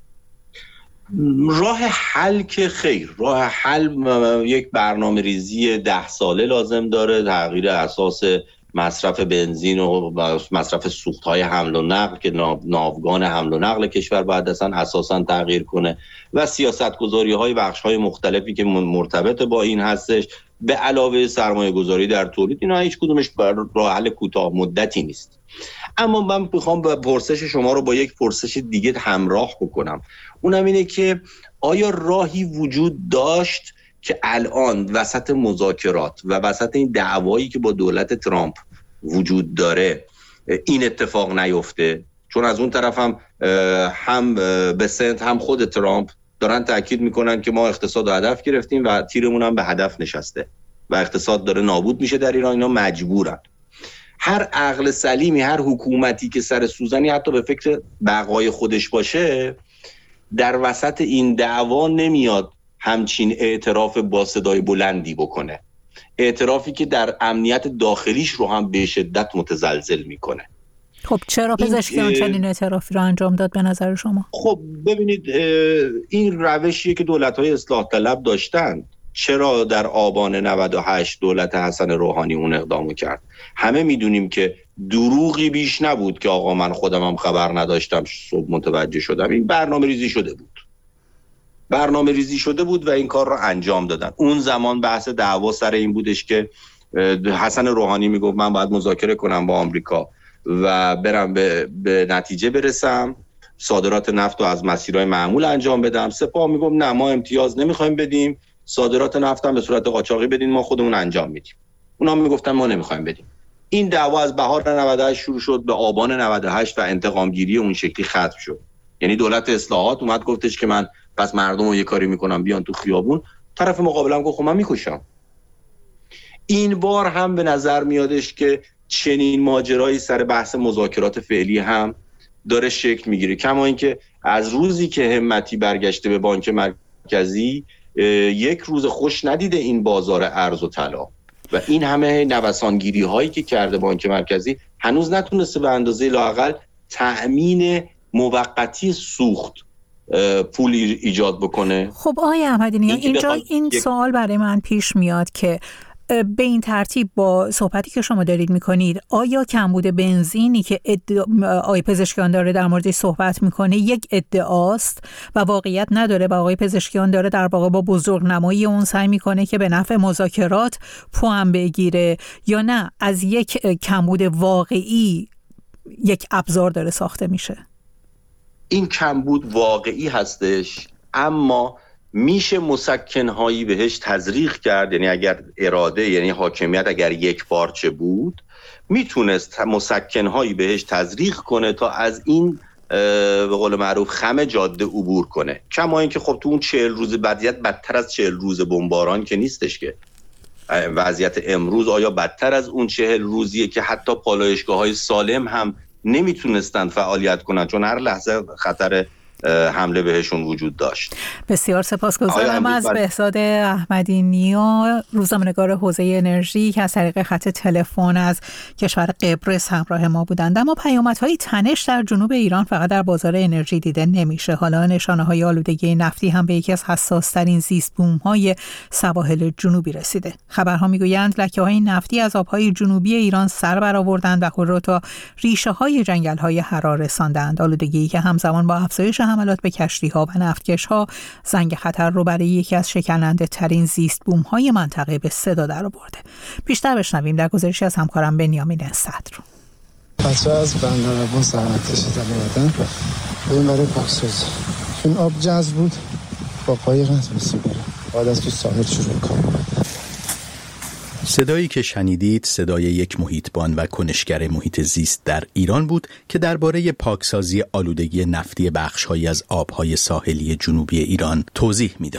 راه حل که خیر، راه حل یک برنامه ریزی 10 ساله لازم داره، تغییر اساس مصرف بنزین و مصرف سوخت‌های حمل و نقل که ناوگان حمل و نقل کشور باید اساساً تغییر کنه و سیاست‌گذاری‌های بخش‌های مختلفی که مرتبط با این هستش، به علاوه سرمایه‌گذاری در تولید. اینا هیچ کدومش راه حل کوتاه مدتی نیست. اما من میخوام پرسش شما رو با یک پرسش دیگه همراه بکنم. اونم اینه که آیا راهی وجود داشت که الان وسط مذاکرات و وسط این دعوایی که با دولت ترامپ وجود داره این اتفاق نیفته؟ چون از اون طرف هم بسنت هم خود ترامپ دارن تاکید میکنن که ما اقتصاد رو هدف گرفتیم و تیرمون هم به هدف نشسته و اقتصاد داره نابود میشه در ایران. اینا مجبورن. هر عقل سلیمی، هر حکومتی که سر سوزنی حتی به فکر بقای خودش باشه، در وسط این دعوا نمیاد همچین اعتراف با صدای بلندی بکنه، اعترافی که در امنیت داخلیش رو هم به شدت متزلزل میکنه. خب چرا پزشکیان چنین اعترافی رو انجام داد به نظر شما؟ خب ببینید، این روشیه که دولت‌های اصلاح طلب داشتن. چرا در آبان 98 دولت حسن روحانی اون اقدامو کرد؟ همه میدونیم که دروغی بیش نبود که آقا من خودم هم خبر نداشتم، صبح متوجه شدم. این برنامه ریزی شده بود و این کار رو انجام دادن. اون زمان بحث دعوا سر این بودش که حسن روحانی میگفت من باید مذاکره کنم با آمریکا و برم به نتیجه برسم، صادرات نفت رو از مسیرهای معمول انجام بدم. سپاه میگفت نه، ما امتیاز نمیخوایم بدیم، صادرات نفت هم به صورت قاچاقی بدین، ما خودمون انجام میدیم. اونا میگفتن ما نمیخوایم بدیم. این دعوا از بهار 98 شروع شد، به آبان 98 و انتقام گیری اون شکلی ختم شد. یعنی دولت اصلاحات اومد گفتش که من پس مردم رو یه کاری میکنم بیان تو خیابون، طرف مقابلم گفت خب من میکشم. این بار هم به نظر میادش که چنین ماجرایی سر بحث مذاکرات فعلی هم داره شکل میگیره. کما اینکه از روزی که همتی برگشته به بانک مرکزی یک روز خوش ندیده این بازار ارز و طلا و این همه نوسانگیری هایی که کرده بانک مرکزی هنوز نتونسته به اندازه لااقل تأمین موقتی سوخت پول ایجاد بکنه. خب آقای احمدی، اینجا این سوال برای من پیش میاد که به این ترتیب با صحبتی که شما دارید میکنید، آیا کمبود بنزینی که آقای پزشکیان داره در موردش صحبت میکنه یک ادعاست و واقعیت نداره و آقای پزشکیان داره در واقع با بزرگنمایی اون سعی میکنه که به نفع مذاکرات پوان بگیره، یا نه از یک کمبود واقعی یک ابزار داره ساخته میشه؟ این کمبود واقعی هستش، اما میشه مسکن‌هایی بهش تزریق کرد. یعنی اگر اراده، یعنی حاکمیت اگر یک پارچه بود، میتونست مسکن‌هایی بهش تزریق کنه تا از این به قول معروف خم جاده عبور کنه. کما اینکه خب تو اون 40 روز وضعیت بدتر از 40 روز بمباران که نیستش که. وضعیت امروز آیا بدتر از اون 40 روزیه که حتی پالایشگاه‌های سالم هم نمیتونستن فعالیت کنن چون هر لحظه خطر حمله بهشون وجود داشت. بسیار سپاسگزارم از بهزاد احمدی نیا، روزنامه‌نگار حوزه انرژی که از طریق خط تلفن از کشور قبرس همراه ما بودند. اما پیامدهای تنش در جنوب ایران فقط در بازار انرژی دیده نمیشه. حالا نشانه‌های آلودگی نفتی هم به یکی از حساس‌ترین زیست بوم‌های سواحل جنوبی رسیده. خبرها میگویند لکه‌های نفتی از آب‌های جنوبی ایران سر برآوردند و خود را تا ریشه‌های جنگل‌های حرا رساندند. آلودگی که همزمان با افزایش حملات به کشتی‌ها و نفتکش‌ها زنگ خطر رو برای یکی از شکننده ترین زیست بوم‌های منطقه به صدا درآورده. بیشتر بشنویم در گزارشی از همکارم بنیامین صدر. بچه‌ها از بندرعباس زحمت کشیدن اومدن بریم برای پاکسازی. این آب جذب بود با قایق نتونستیم بریم، بعد از تو ساحل شروع کنیم. صدایی که شنیدید صدای یک محیطبان و کنشگر محیط زیست در ایران بود که درباره پاکسازی آلودگی نفتی بخش‌هایی از آب‌های ساحلی جنوبی ایران توضیح می‌داد.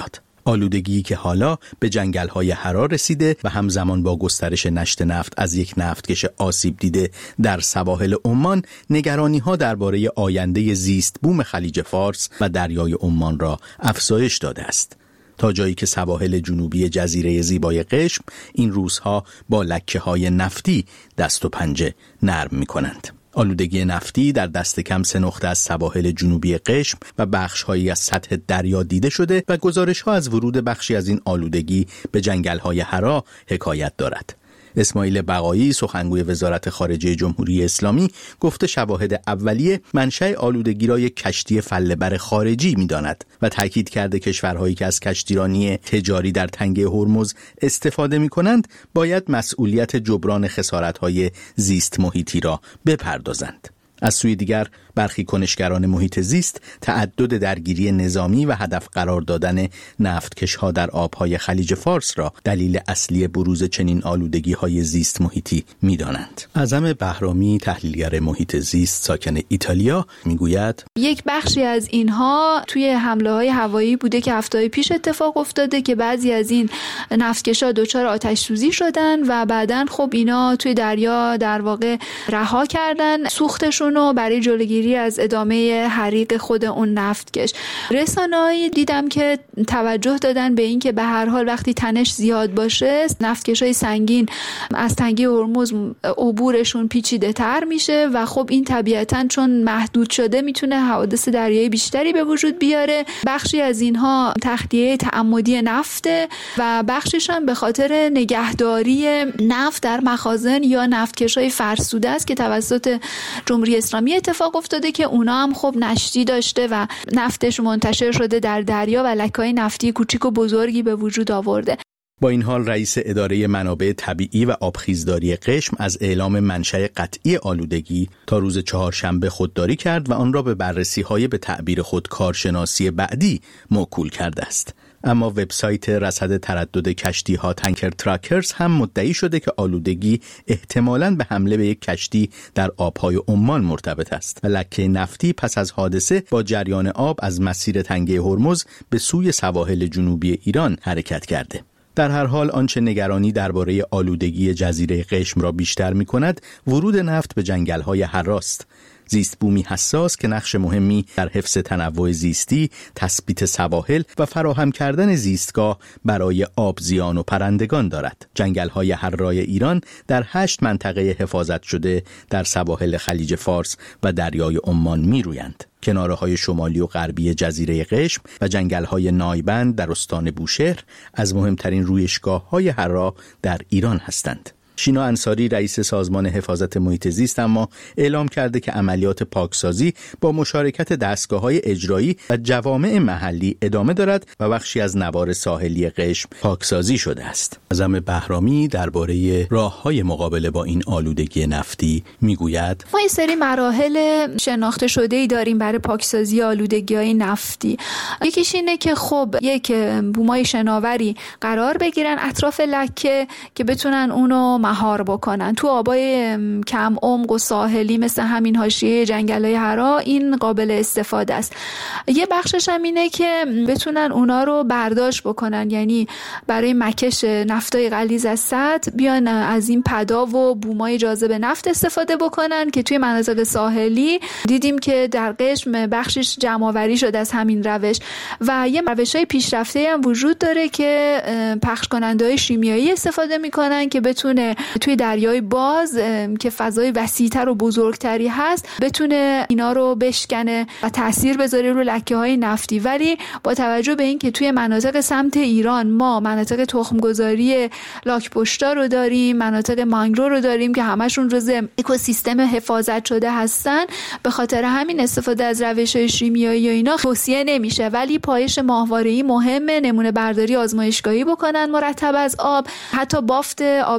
آلودگی که حالا به جنگل‌های حرا رسیده و همزمان با گسترش نشت نفت از یک نفتکش آسیب دیده در سواحل عمان، نگرانی‌ها درباره آینده زیست بوم خلیج فارس و دریای عمان را افزایش داده است. تا جایی که سواحل جنوبی جزیره زیبای قشم این روزها با لکه‌های نفتی دست و پنجه نرم می‌کنند. آلودگی نفتی در دست کم 3 نقطه از سواحل جنوبی قشم و بخش‌هایی از سطح دریا دیده شده و گزارش‌ها از ورود بخشی از این آلودگی به جنگل‌های حرا حکایت دارد. اسماعیل بقایی، سخنگوی وزارت خارجه جمهوری اسلامی، گفته شواهد اولیه منشأ آلودگی را یک کشتی فله‌بر خارجی می‌داند و تاکید کرده کشورهایی که از کشتیرانی تجاری در تنگه هرمز استفاده می‌کنند باید مسئولیت جبران خسارت‌های زیست محیطی را بپردازند. از سوی دیگر برخی کنشگران محیط زیست تعدد درگیری نظامی و هدف قرار دادن نفتکش‌ها در آبهای خلیج فارس را دلیل اصلی بروز چنین آلودگی‌های زیست محیطی می‌دانند. اعظم بهرامی، تحلیلگر محیط زیست ساکن ایتالیا، میگوید یک بخشی از اینها توی حمله‌های هوایی بوده که هفته‌های پیش اتفاق افتاده که بعضی از این نفتکش‌ها دچار آتش سوزی شدن و بعداً خب اینا توی دریا در واقع رها کردن سوختشون رو برای جلوگیری از ادامه حریق خود اون نفتکش. رسانه‌ای دیدم که توجه دادن به این که به هر حال وقتی تنش زیاد باشه نفتکش‌های سنگین از تنگه هرمز عبورشون پیچیده‌تر میشه و خب این طبیعتاً چون محدود شده میتونه حوادث دریایی بیشتری به وجود بیاره. بخشی از اینها تخلیه تعمدی نفته و بخشش هم به خاطر نگهداری نفت در مخازن یا نفتکش‌های فرسوده است که توسط جمهوری اسلامی اتفاق افتاده که اونا هم خب نشتی داشته و نفتش منتشر شده در دریا و لکه‌های نفتی کوچیک و بزرگی به وجود آورده. با این حال رئیس اداره منابع طبیعی و آبخیزداری قشم از اعلام منشأ قطعی آلودگی تا روز چهارشنبه خودداری کرد و آن را به بررسی‌های به تعبیر خود کارشناسی بعدی موکول کرده است. اما وبسایت رصد تردد کشتی‌ها تانکر تراکرز هم مدعی شده که آلودگی احتمالاً به حمله به یک کشتی در آبهای عمان مرتبط است و لکه نفتی پس از حادثه با جریان آب از مسیر تنگه هرمز به سوی سواحل جنوبی ایران حرکت کرده. در هر حال آنچه نگرانی درباره آلودگی جزیره قشم را بیشتر می‌کند ورود نفت به جنگل‌های حراست. زیست بومی حساس که نقش مهمی در حفظ تنوع زیستی، تثبیت سواحل و فراهم کردن زیستگاه برای آبزیان و پرندگان دارد. جنگل‌های حرای ایران در 8 منطقه حفاظت شده در سواحل خلیج فارس و دریای عمان می‌رویند. کناره‌های شمالی و غربی جزیره قشم و جنگل‌های نایبند در استان بوشهر از مهمترین رویشگاه‌های حرا در ایران هستند. شینا انصاری رئیس سازمان حفاظت محیط زیست اما اعلام کرده که عملیات پاکسازی با مشارکت دستگاه‌های اجرایی و جوامع محلی ادامه دارد و بخشی از نوار ساحلی قشم پاکسازی شده است. اعظم بهرامی درباره راه‌های مقابله با این آلودگی نفتی میگوید ما این سری مراحل شناخته شده‌ای داریم برای پاکسازی آلودگی‌های نفتی. یکیش اینه که خب یک بومای شناوری قرار بگیرن اطراف لکه که بتونن اونو مهار بکنن. تو آبای کم عمق و ساحلی مثل همین حاشیه جنگل‌های حرا این قابل استفاده است. یه بخشش هم اینه که بتونن اونا رو برداشت بکنن، یعنی برای مکش نفتای غلیظ از سطح بیان از این پدا و بومای جاذب نفت استفاده بکنن که توی مناطق ساحلی دیدیم که در قشم بخشش جمع‌آوری شده از همین روش و یه روش‌های پیشرفته هم وجود داره که پخش کننده‌های شیمیایی استفاده می‌کنن که بتونه توی دریای باز که فضای وسیع‌تر و بزرگتری هست بتونه اینا رو بشکنه و تاثیر بذاره رو لکه‌های نفتی. ولی با توجه به این که توی مناطق سمت ایران ما مناطق تخمگذاری لاک‌پشتا رو داریم، مناطق مانگرو رو داریم که همشون جزء اکوسیستم حفاظت شده هستن، به خاطر همین استفاده از روش‌های شیمیایی و اینا توصیه نمیشه. ولی پایش ماهواره‌ای مهمه، نمونه برداری آزمایشگاهی بکنن مرتب از آب، حتی بافت آبزیانی که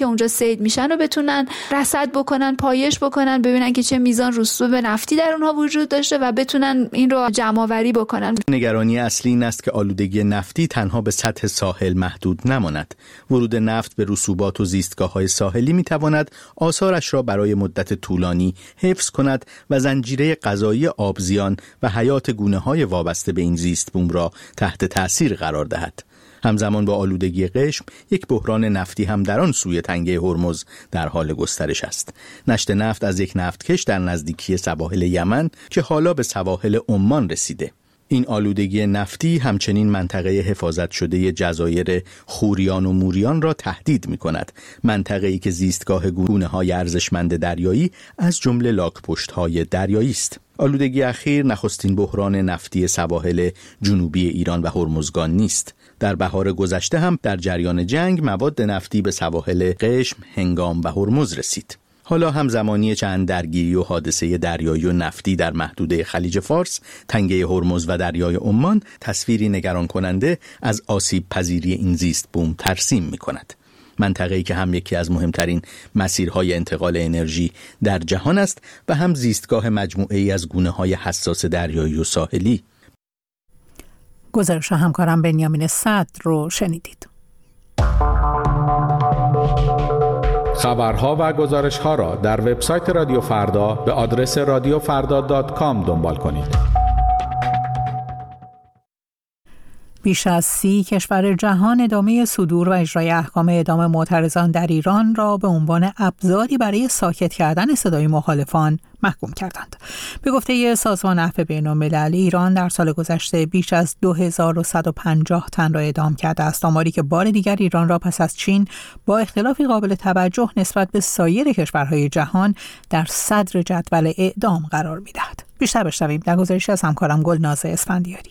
اونجا صید میشن رو بتونن رصد بکنن، پایش بکنن، ببینن که چه میزان رسوب نفتی در اونها وجود داشته و بتونن این رو جمع آوری بکنن. نگرانی اصلی این است که آلودگی نفتی تنها به سطح ساحل محدود نماند. ورود نفت به رسوبات و زیستگاه‌های ساحلی میتواند آثارش را برای مدت طولانی حفظ کند و زنجیره غذایی آبزیان و حیات گونه‌های وابسته به این زیست بوم را تحت تأثیر قرار دهد. همزمان با آلودگی قشم، یک بحران نفتی هم در آن سوی تنگه هرمز در حال گسترش است. نشت نفت از یک نفتکش در نزدیکی سواحل یمن که حالا به سواحل عمان رسیده. این آلودگی نفتی همچنین منطقه حفاظت شده جزایر خوریان و موریان را تهدید می کند. منطقه‌ای که زیستگاه گونه‌های ارزشمند دریایی از جمله لاک‌پشت‌های دریایی است. آلودگی اخیر نخستین بحران نفتی سواحل جنوبی ایران و هرمزگان نیست. در بهار گذشته هم در جریان جنگ مواد نفتی به سواحل قشم، هنگام و هرمز رسید. حالا همزمانی چند درگیری و حادثه دریایی و نفتی در محدوده خلیج فارس، تنگه هرمز و دریای عمان تصویری نگران کننده از آسیب پذیری این زیست بوم ترسیم می کند. منطقه‌ای که هم یکی از مهمترین مسیرهای انتقال انرژی در جهان است و هم زیستگاه مجموعه‌ای از گونه‌های حساس دریایی و ساحلی. گزارش همکارم بنیامین صدر رو شنیدید. خبرها و گزارش‌ها را در وبسایت رادیو فردا به آدرس radiofarda.com دنبال کنید. بیش از 30 کشور جهان ادامه صدور و اجرای احکام اعدام معترضان در ایران را به عنوان ابزاری برای ساکت کردن صدای مخالفان محکوم کردند. به گفته سازمان عفو بین‌المللی، ایران در سال گذشته بیش از 2150 تن را اعدام کرده است، آماری که بار دیگر ایران را پس از چین با اختلافی قابل توجه نسبت به سایر کشورهای جهان در صدر جدول اعدام قرار می‌دهد. بیشتر بشنویم در گزارشی از همکارم گلناز اسفندیاری.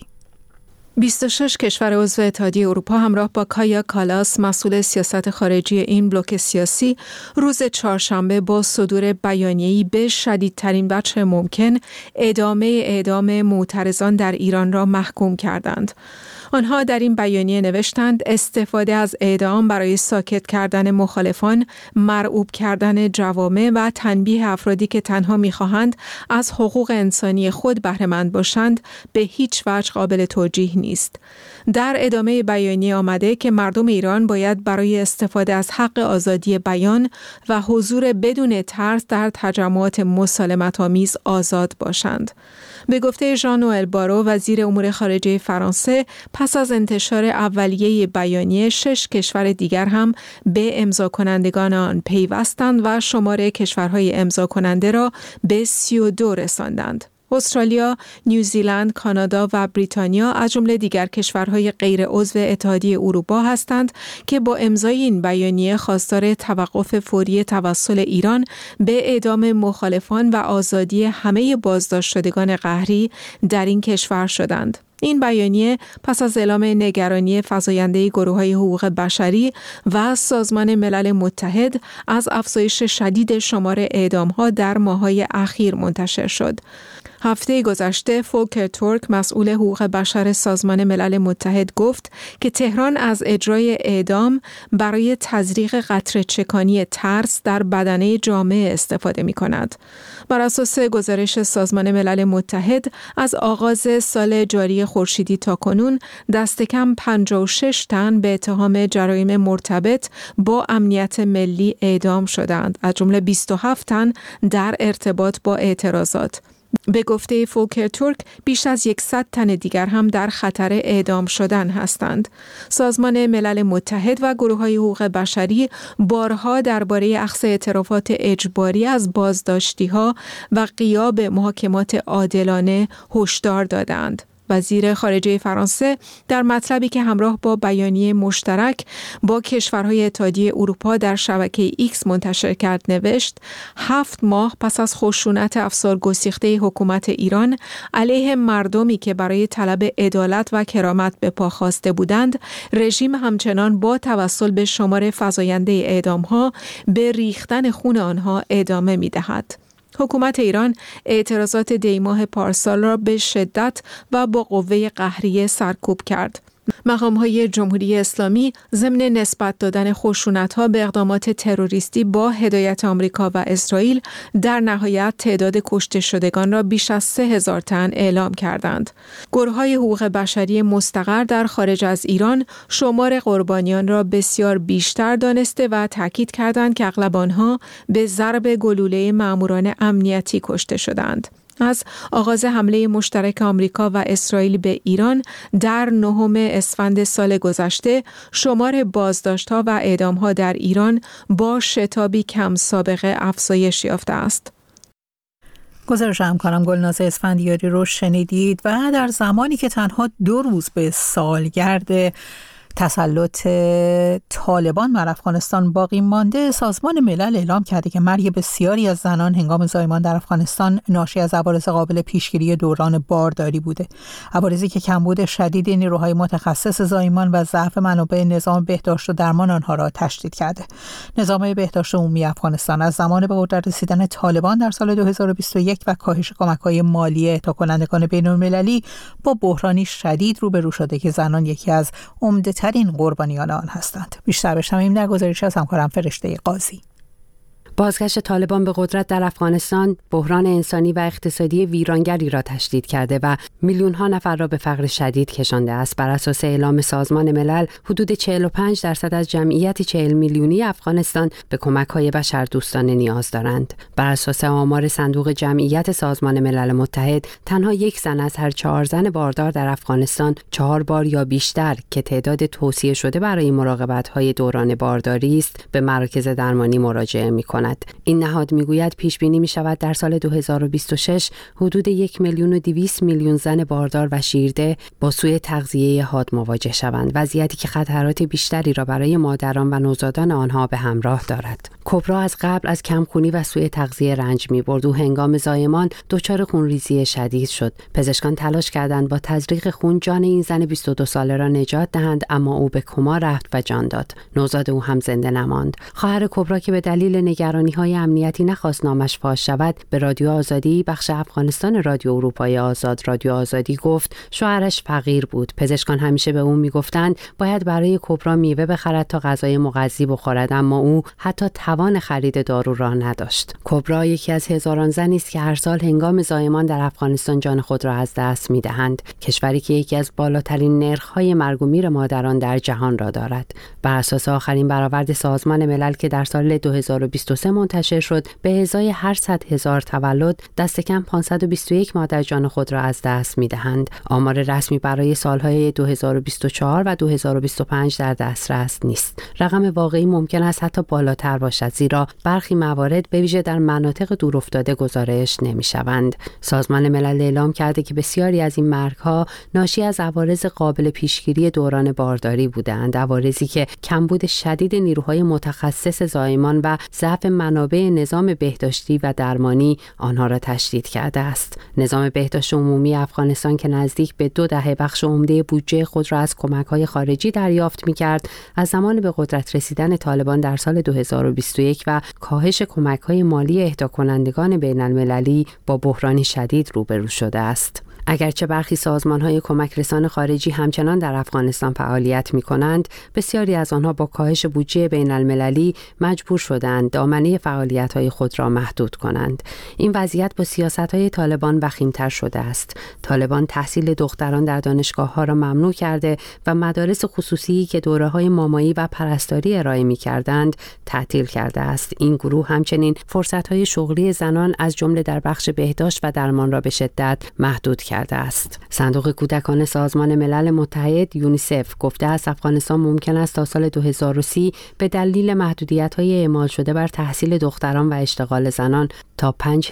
26 کشور عضو اتحادیه اروپا همراه با کایا کالاس، مسئول سیاست خارجی این بلوک سیاسی، روز چهارشنبه با صدور بیانیه‌ای به شدیدترین وجه ممکن ادامه اعدام معترضان در ایران را محکوم کردند. آنها در این بیانیه نوشتند استفاده از اعدام برای ساکت کردن مخالفان، مرعوب کردن جوامع و تنبیه افرادی که تنها می‌خواهند از حقوق انسانی خود بهره مند باشند به هیچ وجه قابل توجیه نیست. در ادامه بیانیه آمده که مردم ایران باید برای استفاده از حق آزادی بیان و حضور بدون ترس در تجمعات مسالمت‌آمیز آزاد باشند. به گفته ژان نوئل بارو، وزیر امور خارجه فرانسه، پس از انتشار اولیه بیانیه 6 کشور دیگر هم به امضا کنندگان آن پیوستند و شمار کشورهای امضا کننده را به 32 رساندند. استرالیا، نیوزیلند، کانادا و بریتانیا از جمله دیگر کشورهای غیر عضو اتحادیه اروپا هستند که با امضای این بیانیه خواستار توقف فوری توسل ایران به اعدام مخالفان و آزادی همه بازداشت شدگان قهری در این کشور شدند. این بیانیه پس از اعلام نگرانی فزاینده گروه‌های حقوق بشری و سازمان ملل متحد از افزایش شدید شمار اعدام‌ها در ماه‌های اخیر منتشر شد. هفته گذشته فولکر تورک، مسئول حقوق بشر سازمان ملل متحد، گفت که تهران از اجرای اعدام برای تزریق قطره چکانی ترس در بدنه جامعه استفاده می‌کند. بر اساس گزارش سازمان ملل متحد، از آغاز سال جاری خورشیدی تا کنون دست کم 56 تن به اتهام جرایم مرتبط با امنیت ملی اعدام شدند، از جمله 27 تن در ارتباط با اعتراضات. به گفته فولکر تورک، بیش از 100 تن دیگر هم در خطر اعدام شدن هستند. سازمان ملل متحد و گروه‌های حقوق بشری بارها درباره اخذ اعترافات اجباری از بازداشتی‌ها و غیاب محاکمات عادلانه هشدار دادند. وزیر خارجه فرانسه در مطلبی که همراه با بیانیه مشترک با کشورهای اتحادیه اروپا در شبکه ایکس منتشر کرد نوشت: 7 ماه پس از خشونت افسارگسیخته حکومت ایران علیه مردمی که برای طلب عدالت و کرامت به پا خواسته بودند، رژیم همچنان با توسل به شمار فزاینده اعدام‌ها به ریختن خون آنها ادامه می‌دهد. حکومت ایران اعتراضات دیماه پارسال را به شدت و با قوه قهریه سرکوب کرد. مقام‌های جمهوری اسلامی ضمن نسبت دادن خشونت‌ها به اقدامات تروریستی با هدایت آمریکا و اسرائیل در نهایت تعداد کشته شدگان را بیش از 3000 تن اعلام کردند. گروه‌های حقوق بشری مستقر در خارج از ایران شمار قربانیان را بسیار بیشتر دانسته و تاکید کردند که اغلب آنها به ضرب گلوله ماموران امنیتی کشته شدند. از آغاز حمله مشترک آمریکا و اسرائیل به ایران در 9 اسفند سال گذشته شمار بازداشت‌ها و اعدام‌ها در ایران با شتابی کم سابقه افزایش یافته است. گزارش همکارم گلناز اسفندیاری رو شنیدید و در زمانی که تنها 2 روز به سالگرد تسلط طالبان بر افغانستان باقی مانده، سازمان ملل اعلام کرده که مرگ بسیاری از زنان هنگام زایمان در افغانستان ناشی از عوارض قابل پیشگیری دوران بارداری بوده. عوارضی که کمبود شدید نیروهای متخصص زایمان و ضعف منابع نظام بهداشت و درمان آنها را تشدید کرده. نظام بهداشت عمومی افغانستان از زمان به قدرت رسیدن طالبان در سال 2021 و کاهش کمک‌های مالی اهدا کنندگان بین‌المللی با بحرانی شدید روبرو شده که زنان یکی از عمده‌ترین قربانیان آن هستند. بیشتر بشنویم در گزارش از همکارم فرشته قاضی. بازگشت طالبان به قدرت در افغانستان بحران انسانی و اقتصادی ویرانگری را تشدید کرده و میلیون‌ها نفر را به فقر شدید کشانده است. بر اساس اعلام سازمان ملل، حدود 45% از جمعیت 40 میلیونی افغانستان به کمک‌های بشردوستانه نیاز دارند. بر اساس آمار صندوق جمعیت سازمان ملل متحد، تنها 1 زن از هر 4 زن باردار در افغانستان 4 بار یا بیشتر که تعداد توصیه شده برای مراقبت‌های دوران بارداری است، به مراکز درمانی مراجعه می‌کند. این نهاد میگوید پیش بینی می شود در سال 2026 حدود 1,200,000 زن باردار و شیرده با سوء تغذیه حاد مواجه شوند، وضعیتی که خطرات بیشتری را برای مادران و نوزادان آنها به همراه دارد. کبرا از قبل از کمخونی و سوء تغذیه رنج می‌برد و هنگام زایمان دچار خونریزی شدید شد. پزشکان تلاش کردند با تزریق خون جان این زن 22 ساله را نجات دهند، اما او به کما رفت و جان داد. نوزاد او هم زنده نماند. خواهر کبرا که به دلیل نگرانی‌های امنیتی نخواست نامش فاش شود، به رادیو آزادی بخش افغانستان رادیو اروپای آزاد رادیو آزادی گفت شوهرش فقیر بود. پزشکان همیشه به او میگفتند باید برای کبرا میوه بخرد تا غذای مغذی بخورد، اما او حتی توان خرید دارو را نداشت. کبرا یکی از هزاران زنی است که هر سال هنگام زایمان در افغانستان جان خود را از دست می‌دهند. کشوری که یکی از بالاترین نرخ‌های مرگ و میر مادران در جهان را دارد. بر اساس آخرین برآورد سازمان ملل که در سال 2023 منتشر شد، به ازای هر 100,000 تولد دست کم 521 مادر جان خود را از دست می‌دهند. آمار رسمی برای سال‌های 2024 و 2025 در دسترس نیست. رقم واقعی ممکن است حتی بالاتر باشد، زیرا برخی موارد به ویژه در مناطق دورافتاده گزارش نمی‌شوند. سازمان ملل اعلام کرده که بسیاری از این مرگ‌ها ناشی از عوارض قابل پیشگیری دوران بارداری بودند، عوارضی که کمبود شدید نیروهای متخصص زایمان و ضعف منابع نظام بهداشتی و درمانی آنها را تشدید کرده است. نظام بهداشت عمومی افغانستان که نزدیک به 2 دهه بخش عمده بودجه خود را از کمک‌های خارجی دریافت می‌کرد، از زمان به قدرت رسیدن طالبان در سال 2021 و کاهش کمک‌های مالی اهدا کنندگان بین‌المللی با بحرانی شدید روبرو شده است. اگرچه برخی سازمان‌های کمک رسان خارجی همچنان در افغانستان فعالیت می‌کنند، بسیاری از آنها با کاهش بودجه بین‌المللی مجبور شدند دامنه فعالیت‌های خود را محدود کنند. این وضعیت با سیاست‌های طالبان وخیم‌تر شده است. طالبان تحصیل دختران در دانشگاه‌ها را ممنوع کرده و مدارس خصوصی که دوره‌های مامایی و پرستاری ارائه می‌کردند تعطیل کرده است. این گروه همچنین فرصت‌های شغلی زنان از جمله در بخش بهداشت و درمان را به شدت محدود کرده است. صندوق کودکان سازمان ملل متحد یونیسف گفته است افغانستان ممکن است تا سال 2030 به دلیل محدودیت‌های اعمال شده بر تحصیل دختران و اشتغال زنان تا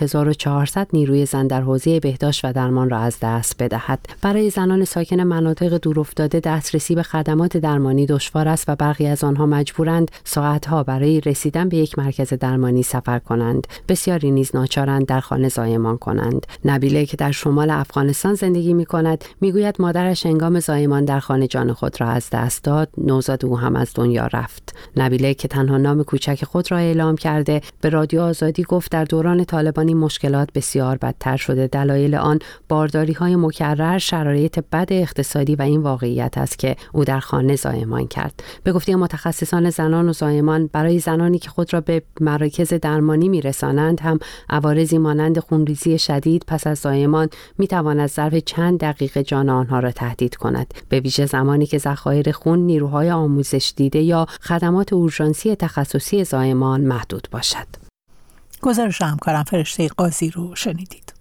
5400 نیروی زن در حوزه بهداشت و درمان را از دست بدهد. برای زنان ساکن مناطق دورافتاده دسترسی به خدمات درمانی دشوار است و برخی از آنها مجبورند ساعت‌ها برای رسیدن به یک مرکز درمانی سفر کنند. بسیاری نیز ناچارند در خانه زایمان کنند. نبیله که در شمال افغانستان زندگی می‌کند میگوید مادرش هنگام زایمان در خانه جان خود را از دست داد، نوزاد او هم از دنیا رفت. نبیله که تنها نام کوچک خود را اعلام کرده به رادیو آزادی گفت در دوران دوران طالبان این مشکلات بسیار بدتر شده. دلایل آن بارداری‌های مکرر، شرایط بد اقتصادی و این واقعیت است که او در خانه زایمان کرد. به گفته متخصصان زنان و زایمان، برای زنانی که خود را به مراکز درمانی می‌رسانند هم عوارضی مانند خونریزی شدید پس از زایمان می‌تواند ظرف چند دقیقه جان آنها را تهدید کند، به ویژه زمانی که ذخایر خون، نیروهای آموزش دیده یا خدمات اورژانسی تخصصی زایمان محدود باشد. گزارش همکارم فرشته قاضی رو شنیدید.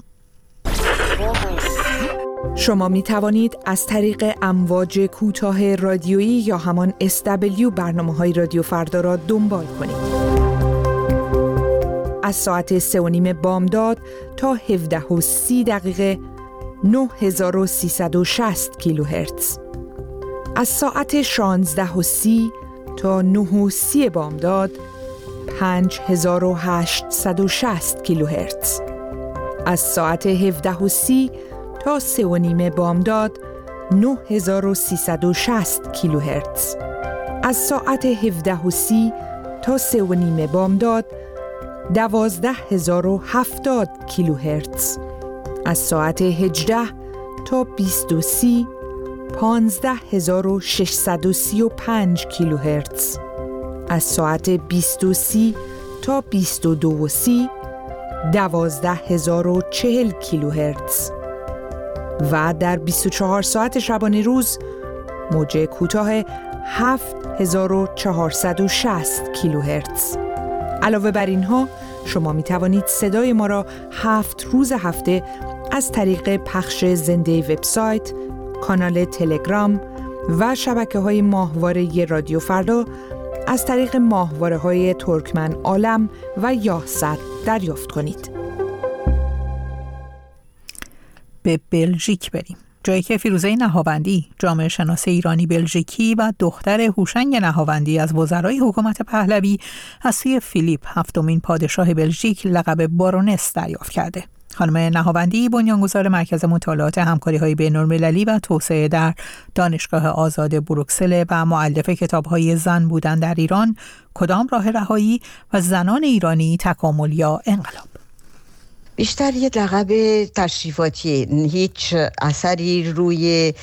شما می توانید از طریق امواج کوتاه رادیویی یا همان SW برنامه‌های رادیو فردا را دنبال کنید. از ساعت 3:30 بامداد تا 17:30 9360 کیلوهرتز. از ساعت 16:30 تا 9:30 بامداد 5860 کیلوهرتز. از ساعت 17:30 تا 3:30 بامداد 9360 کیلوهرتز. از ساعت 17:30 تا 3:30 بامداد 12070 کیلوهرتز. از ساعت 18 تا 20:30 15635 کیلوهرتز. از ساعت 20:30 تا 22:30 12040 کیلوهرتز. و در 24 ساعت شبانه روز موج کوتاه 7460 کیلوهرتز. علاوه بر اینها شما می توانید صدای ما را 7 روز هفته از طریق پخش زنده وبسایت، کانال تلگرام و شبکه‌های ماهواره رادیو فردا از طریق ماهواره‌های ترکمن عالم و یاهصد دریافت کنید. به بلژیک بریم، جایی که فیروزه نهاوندی، جامعه شناس ایرانی بلژیکی و دختر هوشنگ نهاوندی از وزرای حکومت پهلوی از سوی فیلیپ هفتمین پادشاه بلژیک لقب بارونس دریافت کرده. خانم نهاوندی بنیانگذار مرکز مطالعات همکاری‌های بین‌المللی و توسعه در دانشگاه آزاد بروکسل و مؤلف کتاب‌های زن بودن در ایران، کدام راه رهایی و زنان ایرانی، تکامل یا انقلاب. بیشتر یه لقب تشریفاتی، هیچ اثری روی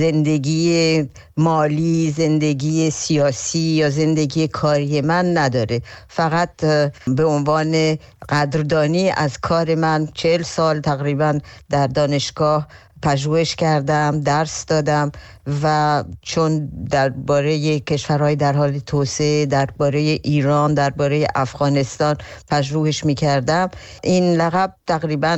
زندگی مالی، زندگی سیاسی یا زندگی کاری من نداره. فقط به عنوان قدردانی از کار من 40 سال تقریبا در دانشگاه پژوهش کردم، درس دادم و چون درباره کشورهای در حال توسعه، درباره ایران، درباره افغانستان پژوهش می‌کردم، این لقب تقریباً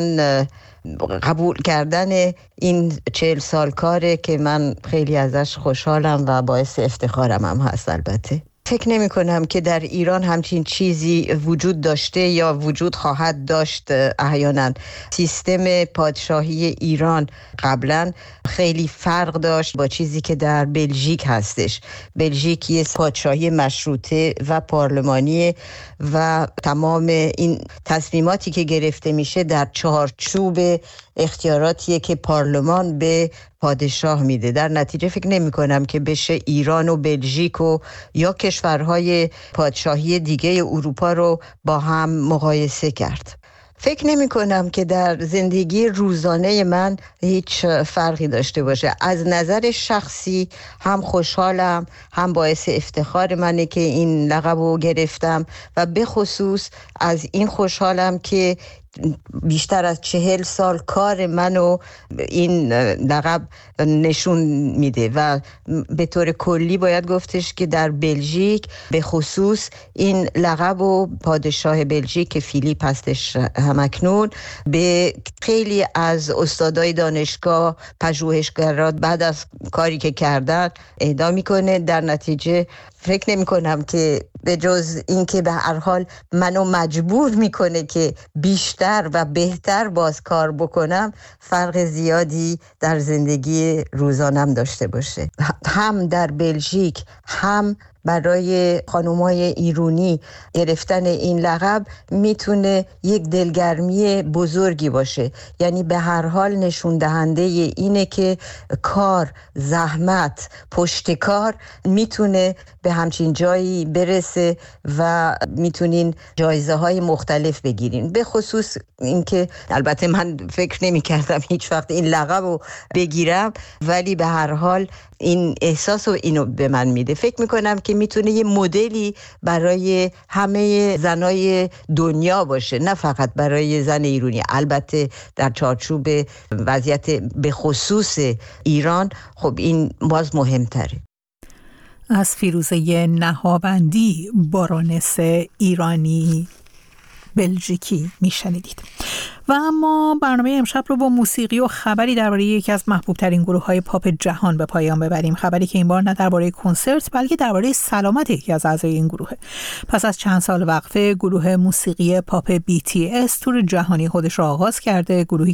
قبول کردن این 40 سال کاره که من خیلی ازش خوشحالم و باعث افتخارم هم هست. البته فکر نمی کنم که در ایران همچین چیزی وجود داشته یا وجود خواهد داشت. احیانا سیستم پادشاهی ایران قبلا خیلی فرق داشت با چیزی که در بلژیک هستش. بلژیک یه پادشاهی مشروطه و پارلمانی و تمام این تصمیماتی که گرفته میشه در چارچوب اختیاراتیه که پارلمان به پادشاه میده. در نتیجه فکر نمی کنم که بشه ایران و بلژیک و یا کشورهای پادشاهی دیگه اروپا رو با هم مقایسه کرد. فکر نمی کنم که در زندگی روزانه من هیچ فرقی داشته باشه. از نظر شخصی هم خوشحالم، هم باعث افتخار منه که این لقب رو گرفتم و به خصوص از این خوشحالم که بیشتر از 40 سال کار منو این لقب نشون میده و به طور کلی باید گفتش که در بلژیک به خصوص این لقب و پادشاه بلژیک که فیلیپ هستش همکنون به خیلی از استادای دانشگاه، پژوهشگران بعد از کاری که کردن اهدا میکنه. در نتیجه فکر نمی کنم که به جز این که به هر حال منو مجبور میکنه که بیشتر و بهتر باز کار بکنم، فرق زیادی در زندگی روزانم داشته باشه. هم در بلژیک هم برای خانومای ایرانی گرفتن این لقب میتونه یک دلگرمی بزرگی باشه. یعنی به هر حال نشون دهنده اینه که کار، زحمت، پشتکار میتونه به همچین جایی برسه و میتونین جایزه های مختلف بگیرین. به خصوص اینکه البته من فکر نمی کردم هیچ وقت این لقب رو بگیرم، ولی به هر حال این احساس و اینو به من میده. فکر میکنم که میتونه یه مدلی برای همه زنای دنیا باشه، نه فقط برای زن ایرانی. البته در چارچوب وضعیت به خصوص ایران خب این باز مهمتره. از فیروزه نهاوندی، بارونس ایرانی بلژیکی میشنیدید. و اما برنامه امشب رو با موسیقی و خبری درباره یکی از محبوب ترین گروه های پاپ جهان به پایان ببریم. خبری که این بار نه درباره کنسرت بلکه درباره سلامت یکی از اعضای این گروه. پس از چند سال وقفه گروه موسیقی پاپ BTS تور جهانی خودش را آغاز کرده. گروهی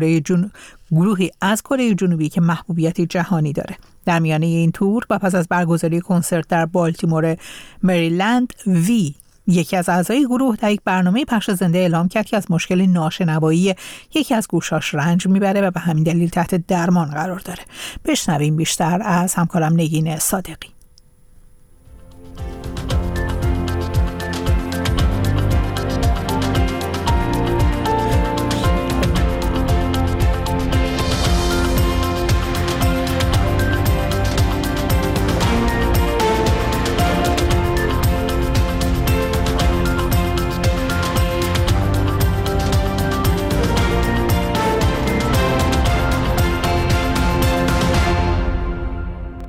از کره جنوبی که محبوبیت جهانی داره. در میانه این تور و پس از برگزاری کنسرت در بالتیمور مریلند، یکی از اعضای گروه در یک برنامه پخش زنده اعلام کرد که از مشکل ناشنوایی یکی از گوشاش رنج میبره و به همین دلیل تحت درمان قرار داره. بشنویم بیشتر از همکارم نگین صادقی.